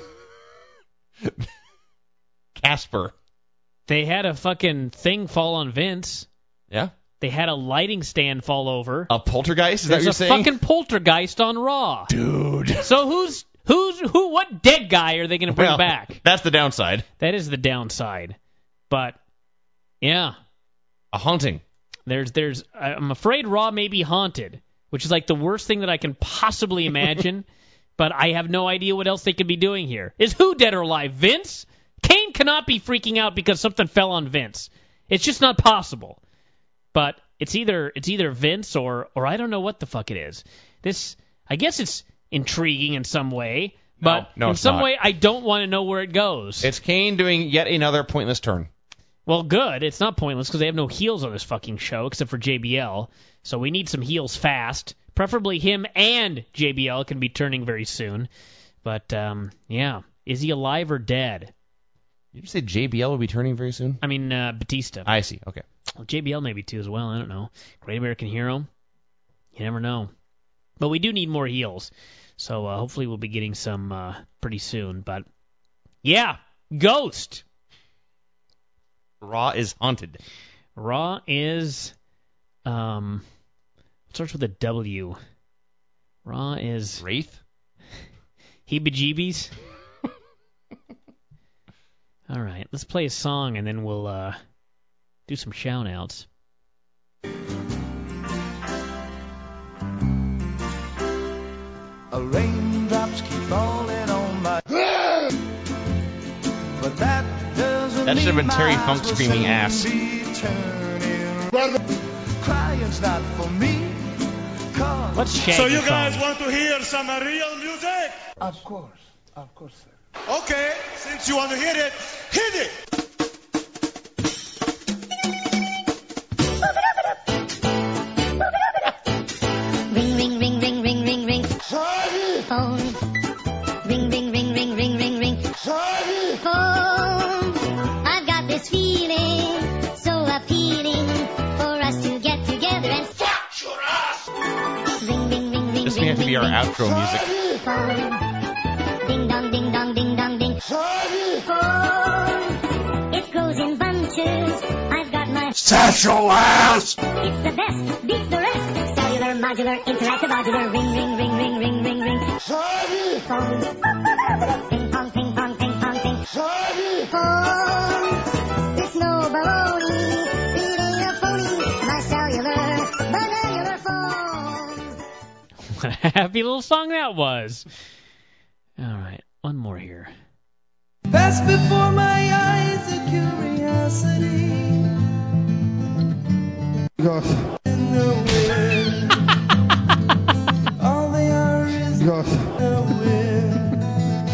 Casper. They had a fucking thing fall on Vince. Yeah? They had a lighting stand fall over. A poltergeist? Is that what you're saying? There's a fucking poltergeist on Raw. Dude. So what dead guy are they going to bring back? That's the downside. That is the downside. But, yeah. A haunting. I'm afraid Raw may be haunted, which is like the worst thing that I can possibly imagine. But I have no idea what else they could be doing here. Is who dead or alive? Vince? Kane cannot be freaking out because something fell on Vince. It's just not possible. But it's either Vince or I don't know what the fuck it is. This, I guess it's intriguing in some way, but no, in some way I don't want to know where it goes. It's Kane doing yet another pointless turn. Well, good. It's not pointless because they have no heels on this fucking show except for JBL. So we need some heels fast. Preferably him and JBL can be turning very soon. But, yeah. Is he alive or dead? Did you say JBL will be turning very soon? I mean, Batista. I see. Okay. Well, JBL maybe too as well. I don't know. Great American Hero. You never know. But we do need more heels. So hopefully we'll be getting some pretty soon. But, yeah. Ghost. Raw is haunted. Raw is, starts with a W. Raw is... Wraith? Heebie-jeebies? All right, let's play a song and then we'll do some shout-outs. Raindrops keep falling on my... But that doesn't That should have been Terry Funk screaming ass. What's Shaggy So you song? guys want to hear some real music? Of course, sir. Okay, since you want to hear it, hit it! Ring, ring, ring, ring, ring, ring, ring. Phone. Ring, ring, ring, ring, ring, ring, ring. Phone. I've got this feeling so appealing for us to get together and fuck your ass. Ring, ring, ring, ring, This may have to be our outro music. phone. Ding dong, ding dong, ding dong, ding. Phone. It grows in bunches. I've got my Satchel ass! It's the best, beat the rest. Cellular, modular, interactive, modular. Ring, ring, ring, ring, ring, ring, ring. Phone. Ping pong, ping pong, ping pong, ping. Phone. It's no baloney. It ain't a phony. My cellular, modular phone. What a happy little song that was. All right, one more here. Pass before my eyes a curiosity. In the wind. All they are is the wind.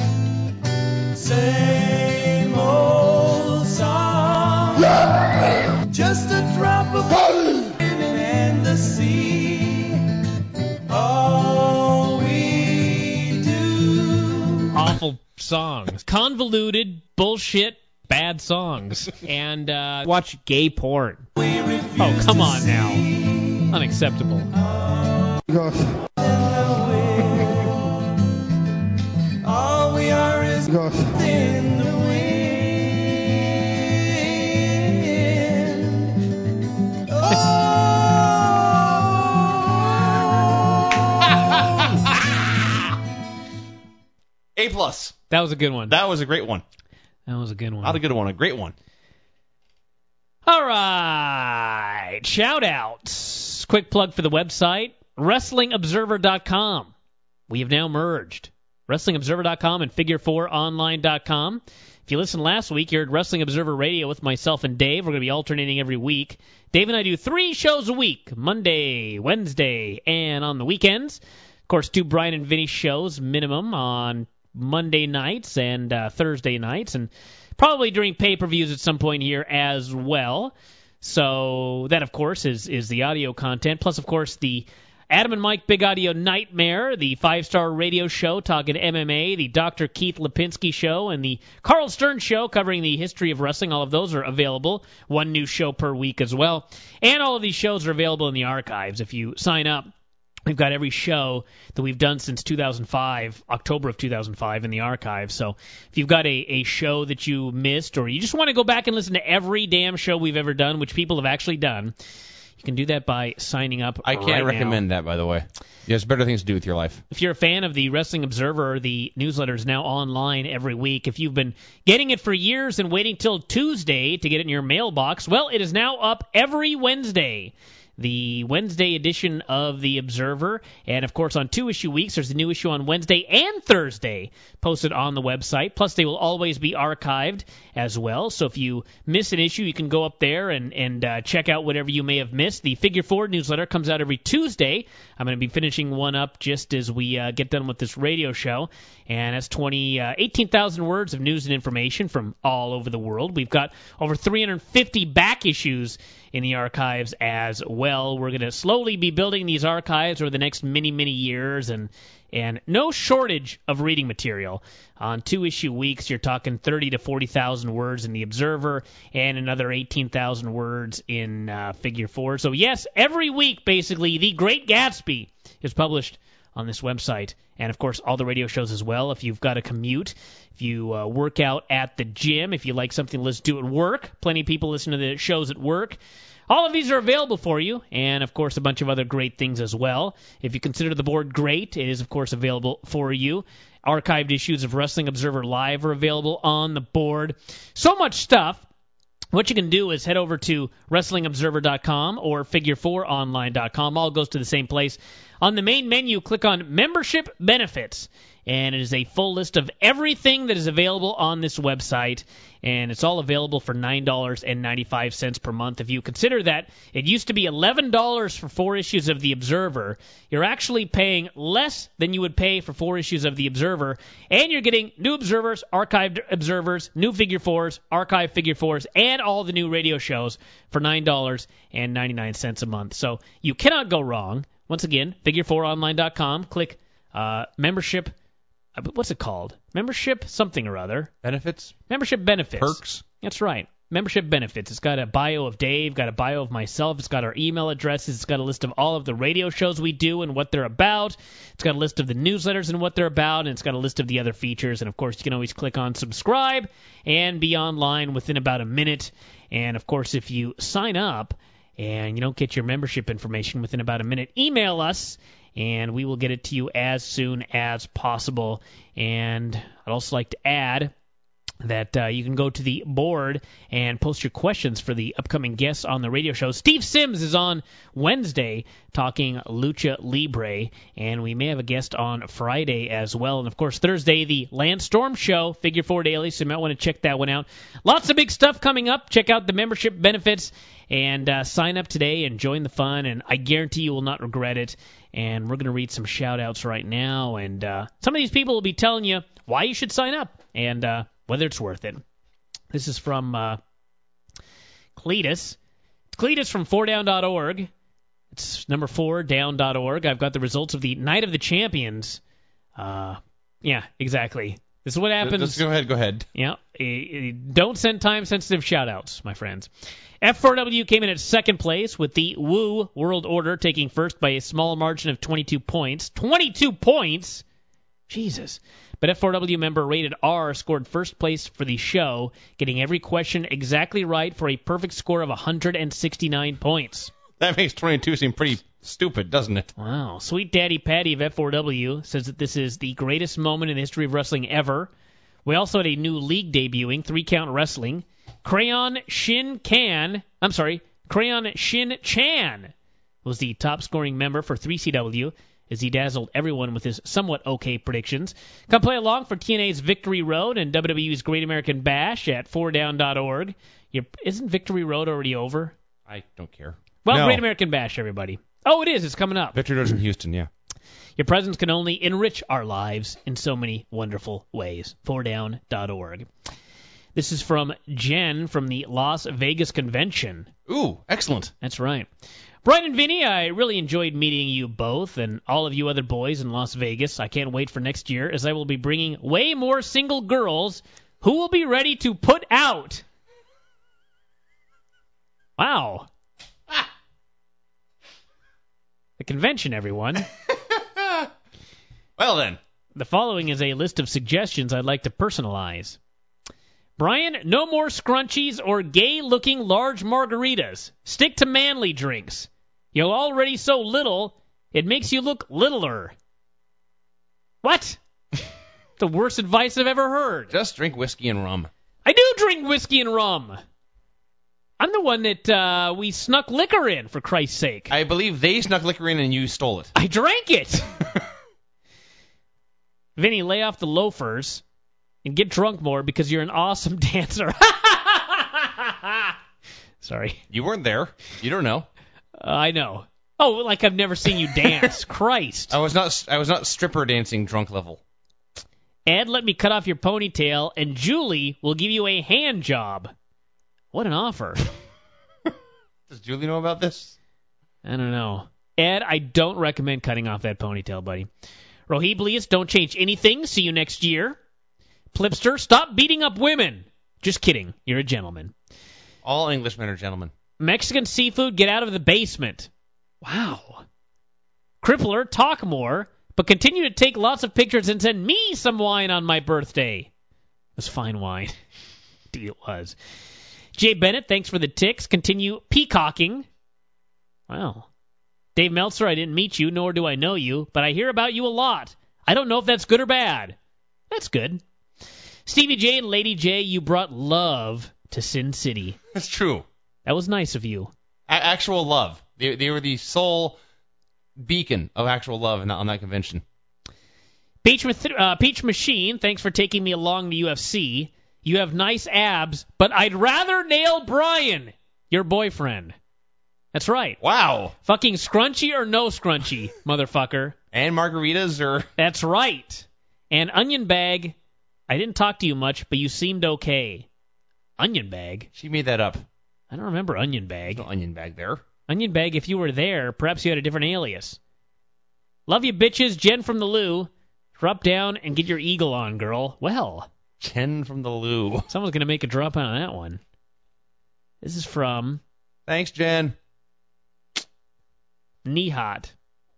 Same old song. Just a drop of living in the sea. All we do. Awful songs. Convoluted, bullshit, bad songs. And watch gay porn. Oh, come on now. Unacceptable. All we are is in the wind. A plus. That was a good one. That was a great one. That was a good one. Not a good one, a great one. All right. Shout outs. Quick plug for the website, WrestlingObserver.com. We have now merged. WrestlingObserver.com and Figure4Online.com. If you listened last week, you heard Wrestling Observer Radio with myself and Dave. We're going to be alternating every week. Dave and I do 3 shows a week, Monday, Wednesday, and on the weekends. Of course, 2 Brian and Vinny shows minimum on Monday nights and Thursday nights, and probably during pay-per-views at some point here as well. So that, of course, is the audio content. Plus, of course, the Adam and Mike Big Audio Nightmare, the 5-star radio show talking MMA, the Dr. Keith Lipinski show, and the Carl Stern show covering the history of wrestling. All of those are available. 1 new show per week as well. And all of these shows are available in the archives. If you sign up, we've got every show that we've done since 2005, October of 2005, in the archive. So if you've got a show that you missed, or you just want to go back and listen to every damn show we've ever done, which people have actually done, you can do that by signing up I can't recommend that, by the way. There's better things to do with your life. If you're a fan of the Wrestling Observer, the newsletter is now online every week. If you've been getting it for years and waiting till Tuesday to get it in your mailbox, well, it is now up every Wednesday. The Wednesday edition of the Observer. And, of course, on 2-issue weeks, there's a new issue on Wednesday and Thursday posted on the website. Plus, they will always be archived as well. So if you miss an issue, you can go up there and check out whatever you may have missed. The Figure 4 newsletter comes out every Tuesday. I'm going to be finishing one up just as we get done with this radio show. And that's 18,000 words of news and information from all over the world. We've got over 350 back issues in the archives as well. We're going to slowly be building these archives over the next many, many years, and no shortage of reading material. On 2-issue weeks, you're talking 30 to 40,000 words in the Observer and another 18,000 words in Figure 4. So, yes, every week, basically, The Great Gatsby is published on this website. And, of course, all the radio shows as well. If you've got a commute, if you work out at the gym, if you like something to listen to at work, plenty of people listen to the shows at work. All of these are available for you, and, of course, a bunch of other great things as well. If you consider the board great, it is, of course, available for you. Archived issues of Wrestling Observer Live are available on the board. So much stuff. What you can do is head over to WrestlingObserver.com or Figure4Online.com. All goes to the same place. On the main menu, click on Membership Benefits. and it is a full list of everything that is available on this website, and it's all available for $9.95 per month. If you consider that it used to be $11 for 4 issues of The Observer, you're actually paying less than you would pay for 4 issues of The Observer, and you're getting new Observers, archived Observers, new Figure 4s, archived Figure 4s, and all the new radio shows for $9.99 a month. So you cannot go wrong. Once again, figure4online.com, click membership. What's it called? Membership something or other. Benefits? Membership benefits. Perks? That's right. Membership benefits. It's got a bio of Dave, got a bio of myself. It's got our email addresses. It's got a list of all of the radio shows we do and what they're about. It's got a list of the newsletters and what they're about, and it's got a list of the other features. And, of course, you can always click on subscribe and be online within about a minute. And, of course, if you sign up and you don't get your membership information within about a minute, email us, and we will get it to you as soon as possible. And I'd also like to add that you can go to the board and post your questions for the upcoming guests on the radio show. Steve Sims is on Wednesday talking Lucha Libre, and we may have a guest on Friday as well. And, of course, Thursday, the Lance Storm Show, Figure 4 Daily, so you might want to check that one out. Lots of big stuff coming up. Check out the membership benefits and sign up today and join the fun, and I guarantee you will not regret it. And we're going to read some shout-outs right now, and some of these people will be telling you why you should sign up and whether it's worth it. This is from Cletus. Cletus from 4down.org. It's number 4down.org. I've got the results of the Night of the Champions. Yeah, exactly. This is what happens. Let's go ahead. Yeah. Don't send time-sensitive shout-outs, my friends. F4W came in at second place, with the Woo World Order taking first by a small margin of 22 points. 22 points? Jesus. But F4W member Rated R scored first place for the show, getting every question exactly right for a perfect score of 169 points. That makes 22 seem pretty stupid, doesn't it? Wow. Sweet Daddy Patty of F4W says that this is the greatest moment in the history of wrestling ever. We also had a new league debuting, 3-Count Wrestling. Crayon Shin Chan was the top-scoring member for 3CW, as he dazzled everyone with his somewhat okay predictions. Come play along for TNA's Victory Road and WWE's Great American Bash at 4down.org. Isn't Victory Road already over? I don't care. Well, No. Great American Bash, everybody. Oh, it is. It's coming up. Victory Road's in Houston, yeah. Your presence can only enrich our lives in so many wonderful ways. 4down.org. This is from Jen from the Las Vegas Convention. Ooh, excellent. That's right. Brian and Vinny, I really enjoyed meeting you both and all of you other boys in Las Vegas. I can't wait for next year, as I will be bringing way more single girls who will be ready to put out. Wow. The convention, everyone. Well, then. The following is a list of suggestions I'd like to personalize. Brian, no more scrunchies or gay-looking large margaritas. Stick to manly drinks. You're already so little, it makes you look littler. What? The worst advice I've ever heard. Just drink whiskey and rum. I do drink whiskey and rum. I'm the one that we snuck liquor in, for Christ's sake. I believe they snuck liquor in and you stole it. I drank it. Vinny, lay off the loafers and get drunk more because you're an awesome dancer. Sorry. You weren't there. You don't know. I know. Oh, like I've never seen you dance. Christ. I was not stripper dancing drunk level. Ed, let me cut off your ponytail, and Julie will give you a hand job. What an offer. Does Julie know about this? I don't know. Ed, I don't recommend cutting off that ponytail, buddy. Rohiblius, don't change anything. See you next year. Plipster, stop beating up women. Just kidding. You're a gentleman. All Englishmen are gentlemen. Mexican seafood, get out of the basement. Wow. Crippler, talk more, but continue to take lots of pictures and send me some wine on my birthday. It was fine wine. Indeed it was. Jay Bennett, thanks for the ticks. Continue peacocking. Wow. Dave Meltzer, I didn't meet you, nor do I know you, but I hear about you a lot. I don't know if that's good or bad. That's good. Stevie J and Lady J, you brought love to Sin City. That's true. That was nice of you. Actual love. They were the sole beacon of actual love on that convention. Peach Machine, thanks for taking me along to UFC. You have nice abs, but I'd rather nail Brian, your boyfriend. That's right. Wow. Fucking scrunchy or no scrunchy, motherfucker. And margaritas or... That's right. And Onion Bag, I didn't talk to you much, but you seemed okay. Onion Bag? She made that up. I don't remember Onion Bag. There's no Onion Bag there. Onion Bag, if you were there, perhaps you had a different alias. Love you, bitches. Jen from the Lou. Drop down and get your eagle on, girl. Well. Jen from the Lou. Someone's going to make a drop out on that one. This is from... Thanks, Jen. Nihat.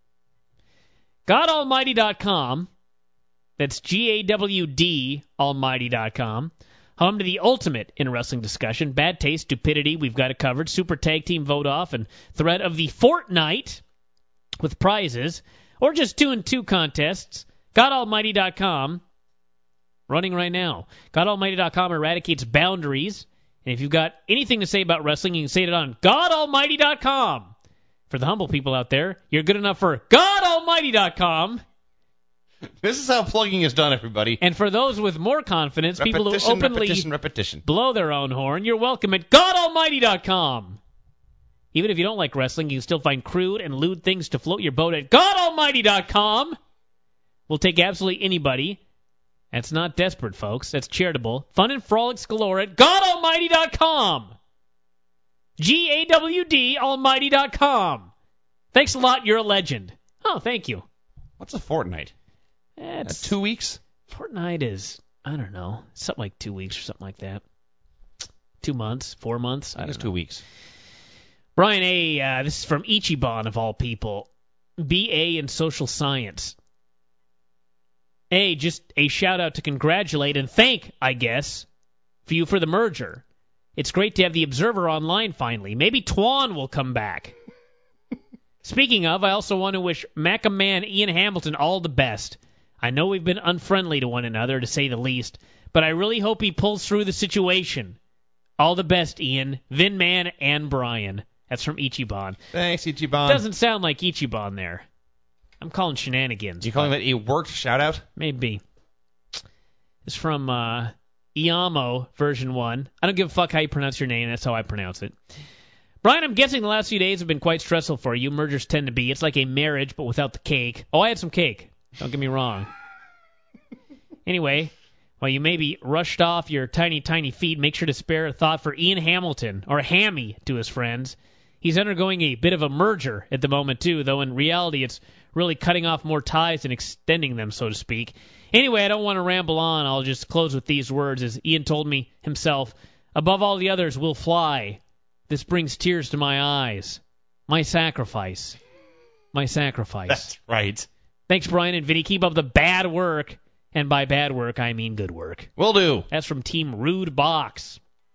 GodAlmighty.com. That's GAWD Almighty.com. Home to the ultimate in wrestling discussion. Bad taste, stupidity, we've got it covered. Super Tag Team Vote Off and thread of the fortnight with prizes. Or just 2-and-2 contests. GodAlmighty.com. Running right now. GodAlmighty.com eradicates boundaries. And if you've got anything to say about wrestling, you can say it on GodAlmighty.com. For the humble people out there, you're good enough for GodAlmighty.com. This is how plugging is done, everybody. And for those with more confidence, people who openly repetition. blow their own horn, you're welcome at GodAlmighty.com. Even if you don't like wrestling, you can still find crude and lewd things to float your boat at GodAlmighty.com. We'll take absolutely anybody. That's not desperate, folks. That's charitable. Fun and frolics galore at GodAlmighty.com. GAWD Almighty.com. Thanks a lot. You're a legend. Oh, thank you. What's a fortnight? It's 2 weeks? Fortnight is, I don't know, something like 2 weeks or something like that. 2 months, 4 months. I guess 2 weeks. Brian A., this is from Ichiban, of all people. BA in social science. A, just a shout-out to congratulate and thank, I guess, for you for the merger. It's great to have the Observer online finally. Maybe Twan will come back. Speaking of, I also want to wish Mac-a-Man Ian Hamilton all the best. I know we've been unfriendly to one another, to say the least, but I really hope he pulls through the situation. All the best, Ian, Vinman, and Brian. That's from Ichiban. Thanks, Ichiban. Doesn't sound like Ichiban there. I'm calling shenanigans. You calling that a worked shout-out? Maybe. It's from Iamo version 1. I don't give a fuck how you pronounce your name. That's how I pronounce it. Brian, I'm guessing the last few days have been quite stressful for you. Mergers tend to be. It's like a marriage, but without the cake. Oh, I had some cake. Don't get me wrong. Anyway, while you may be rushed off your tiny, tiny feet, make sure to spare a thought for Ian Hamilton, or Hammy to his friends. He's undergoing a bit of a merger at the moment, too, though in reality it's really cutting off more ties and extending them, so to speak. Anyway, I don't want to ramble on. I'll just close with these words. As Ian told me himself, above all the others, we'll fly. This brings tears to my eyes. My sacrifice. My sacrifice. That's right. Thanks, Brian and Vinny. Keep up the bad work. And by bad work, I mean good work. Will do. That's from Team Rude Box.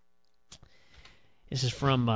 This is from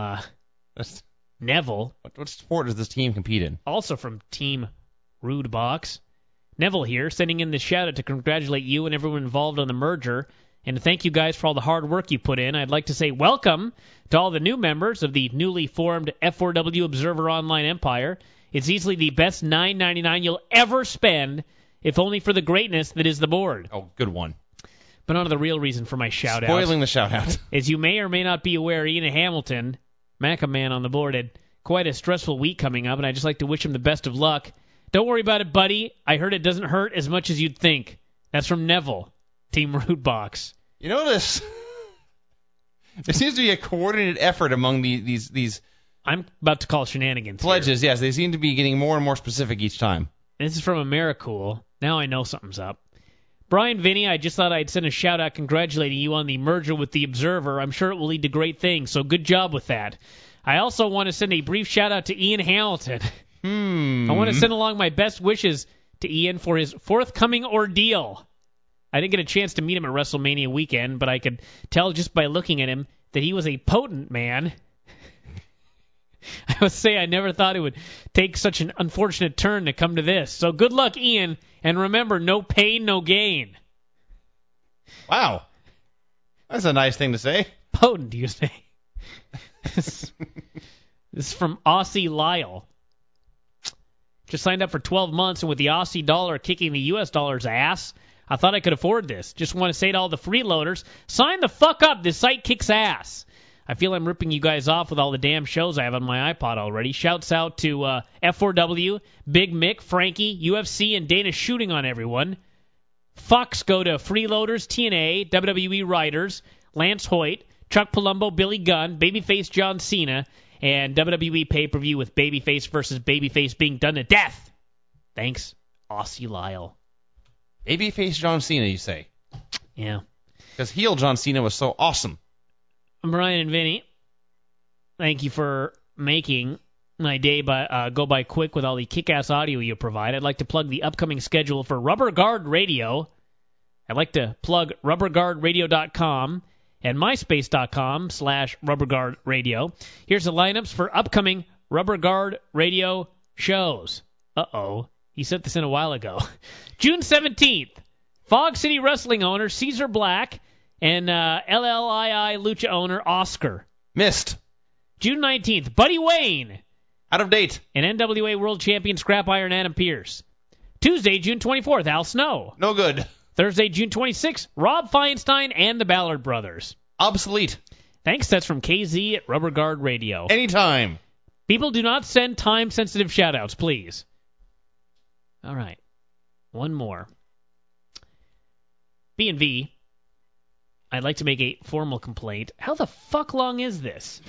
Neville. What sport does this team compete in? Also from Team Rude Box. Neville here, sending in the shout-out to congratulate you and everyone involved on the merger, and to thank you guys for all the hard work you put in. I'd like to say welcome to all the new members of the newly formed F4W Observer Online Empire. It's easily the best $9.99 you'll ever spend, if only for the greatness that is the board. Oh, good one. But on to the real reason for my shout-out. Spoiling the shout-out. As you may or may not be aware, Ian Hamilton, Mac-a-Man on the board, had quite a stressful week coming up, and I'd just like to wish him the best of luck. Don't worry about it, buddy. I heard it doesn't hurt as much as you'd think. That's from Neville, Team Root Box. You notice there seems to be a coordinated effort among these I'm about to call shenanigans pledges. here. Yes, they seem to be getting more and more specific each time. This is from AmeriCool. Now I know something's up. Brian, Vinny, I just thought I'd send a shout-out congratulating you on the merger with the Observer. I'm sure it will lead to great things, so good job with that. I also want to send a brief shout-out to Ian Hamilton. I want to send along my best wishes to Ian for his forthcoming ordeal. I didn't get a chance to meet him at WrestleMania weekend, but I could tell just by looking at him that he was a potent man. I would say I never thought it would take such an unfortunate turn to come to this. So good luck, Ian, and remember, no pain, no gain. Wow. That's a nice thing to say. Potent, you say? This is from Aussie Lyle. Just signed up for 12 months, and with the Aussie dollar kicking the U.S. dollar's ass, I thought I could afford this. Just want to say to all the freeloaders, sign the fuck up. This site kicks ass. I feel I'm ripping you guys off with all the damn shows I have on my iPod already. Shouts out to F4W, Big Mick, Frankie, UFC, and Dana shooting on everyone. Fucks go to freeloaders, TNA, WWE writers, Lance Hoyt, Chuck Palumbo, Billy Gunn, Babyface John Cena, and WWE pay-per-view with Babyface versus Babyface being done to death. Thanks, Aussie Lyle. Babyface John Cena, you say? Yeah. Because heel John Cena was so awesome. Brian and Vinny, thank you for making my day go by quick with all the kick-ass audio you provide. I'd like to plug the upcoming schedule for Rubber Guard Radio. I'd like to plug rubberguardradio.com and myspace.com/rubberguardradio. Here's the lineups for upcoming Rubber Guard Radio shows. Uh-oh. He sent this in a while ago. June 17th, Fog City Wrestling owner Caesar Black and LLII Lucha owner Oscar. Missed. June 19th, Buddy Wayne. Out of date. And NWA World Champion Scrap Iron Adam Pearce. Tuesday, June 24th, Al Snow. No good. Thursday, June 26th, Rob Feinstein and the Ballard Brothers. Obsolete. Thanks, that's from KZ at Rubber Guard Radio. Anytime. People do not send time-sensitive shout-outs, please. All right. One more. B&V, I'd like to make a formal complaint. How the fuck long is this?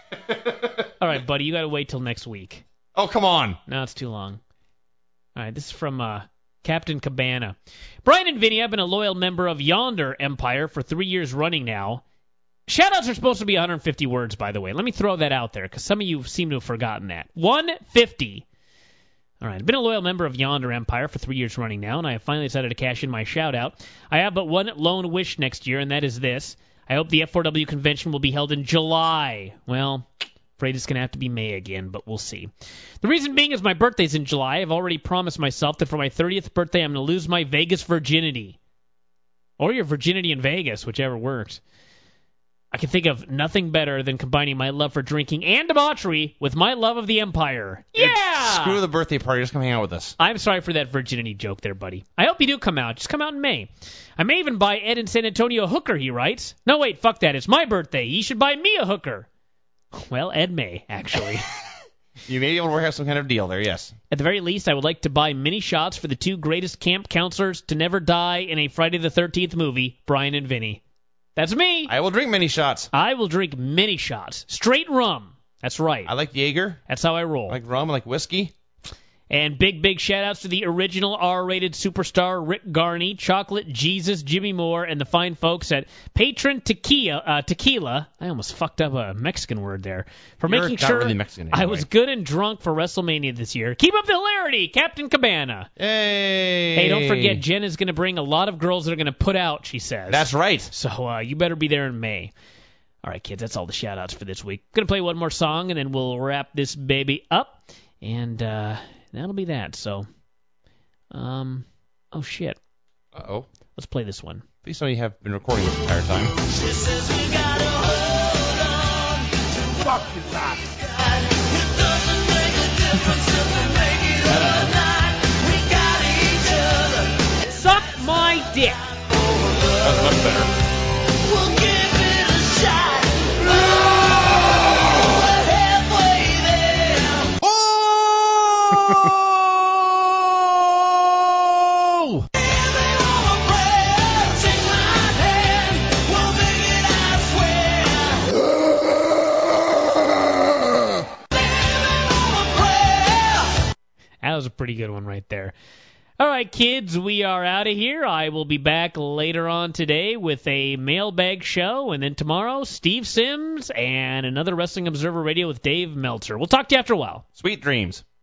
All right, buddy, you got to wait till next week. Oh, come on. No, it's too long. All right, this is from Captain Cabana. Brian and Vinny, I've been a loyal member of Yonder Empire for 3 years running now. Shoutouts are supposed to be 150 words, by the way. Let me throw that out there, because some of you seem to have forgotten that. 150. All right, I've been a loyal member of Yonder Empire for 3 years running now, and I have finally decided to cash in my shout-out. I have but one lone wish next year, and that is this. I hope the F4W convention will be held in July. Well, afraid it's going to have to be May again, but we'll see. The reason being is my birthday's in July. I've already promised myself that for my 30th birthday, I'm going to lose my Vegas virginity. Or your virginity in Vegas, whichever works. I can think of nothing better than combining my love for drinking and debauchery with my love of the Empire. Yeah! Screw the birthday party. Just come hang out with us. I'm sorry for that virginity joke there, buddy. I hope you do come out. Just come out in May. I may even buy Ed in San Antonio a hooker, he writes. No, wait, fuck that. It's my birthday. You should buy me a hooker. Well, Ed may, actually. You may be able to work out some kind of deal there, yes. At the very least, I would like to buy mini shots for the two greatest camp counselors to never die in a Friday the 13th movie, Brian and Vinny. That's me. I will drink many shots. I will drink many shots. Straight rum. That's right. I like Jaeger. That's how I roll. I like rum. I like whiskey. And big shout-outs to the original R-rated superstar Rick Garney, Chocolate Jesus, Jimmy Moore, and the fine folks at Patron Tequila. I almost fucked up a Mexican word there. For You're making not sure really Mexican anyway. I was good and drunk for WrestleMania this year. Keep up the hilarity, Captain Cabana. Hey. Hey, don't forget, Jen is going to bring a lot of girls that are going to put out, she says. That's right. So you better be there in May. All right, kids, that's all the shout-outs for this week. Going to play one more song, and then we'll wrap this baby up. And that'll be that. So, oh, shit. Uh-oh. Let's play this one. Please tell me you have been recording this entire time. She says we gotta hold on. Fuck you, Doc. It doesn't make a difference if we make it or not. We got each other. Suck my dick. That's much better. We'll give it a shot. We're halfway there. Oh! Living on a prayer. Take my hand. We'll make it, I swear. Living on a prayer. That was a pretty good one right there. All right, kids, we are out of here. I will be back later on today with a mailbag show, and then tomorrow, Steve Sims and another Wrestling Observer Radio with Dave Meltzer. We'll talk to you after a while. Sweet dreams.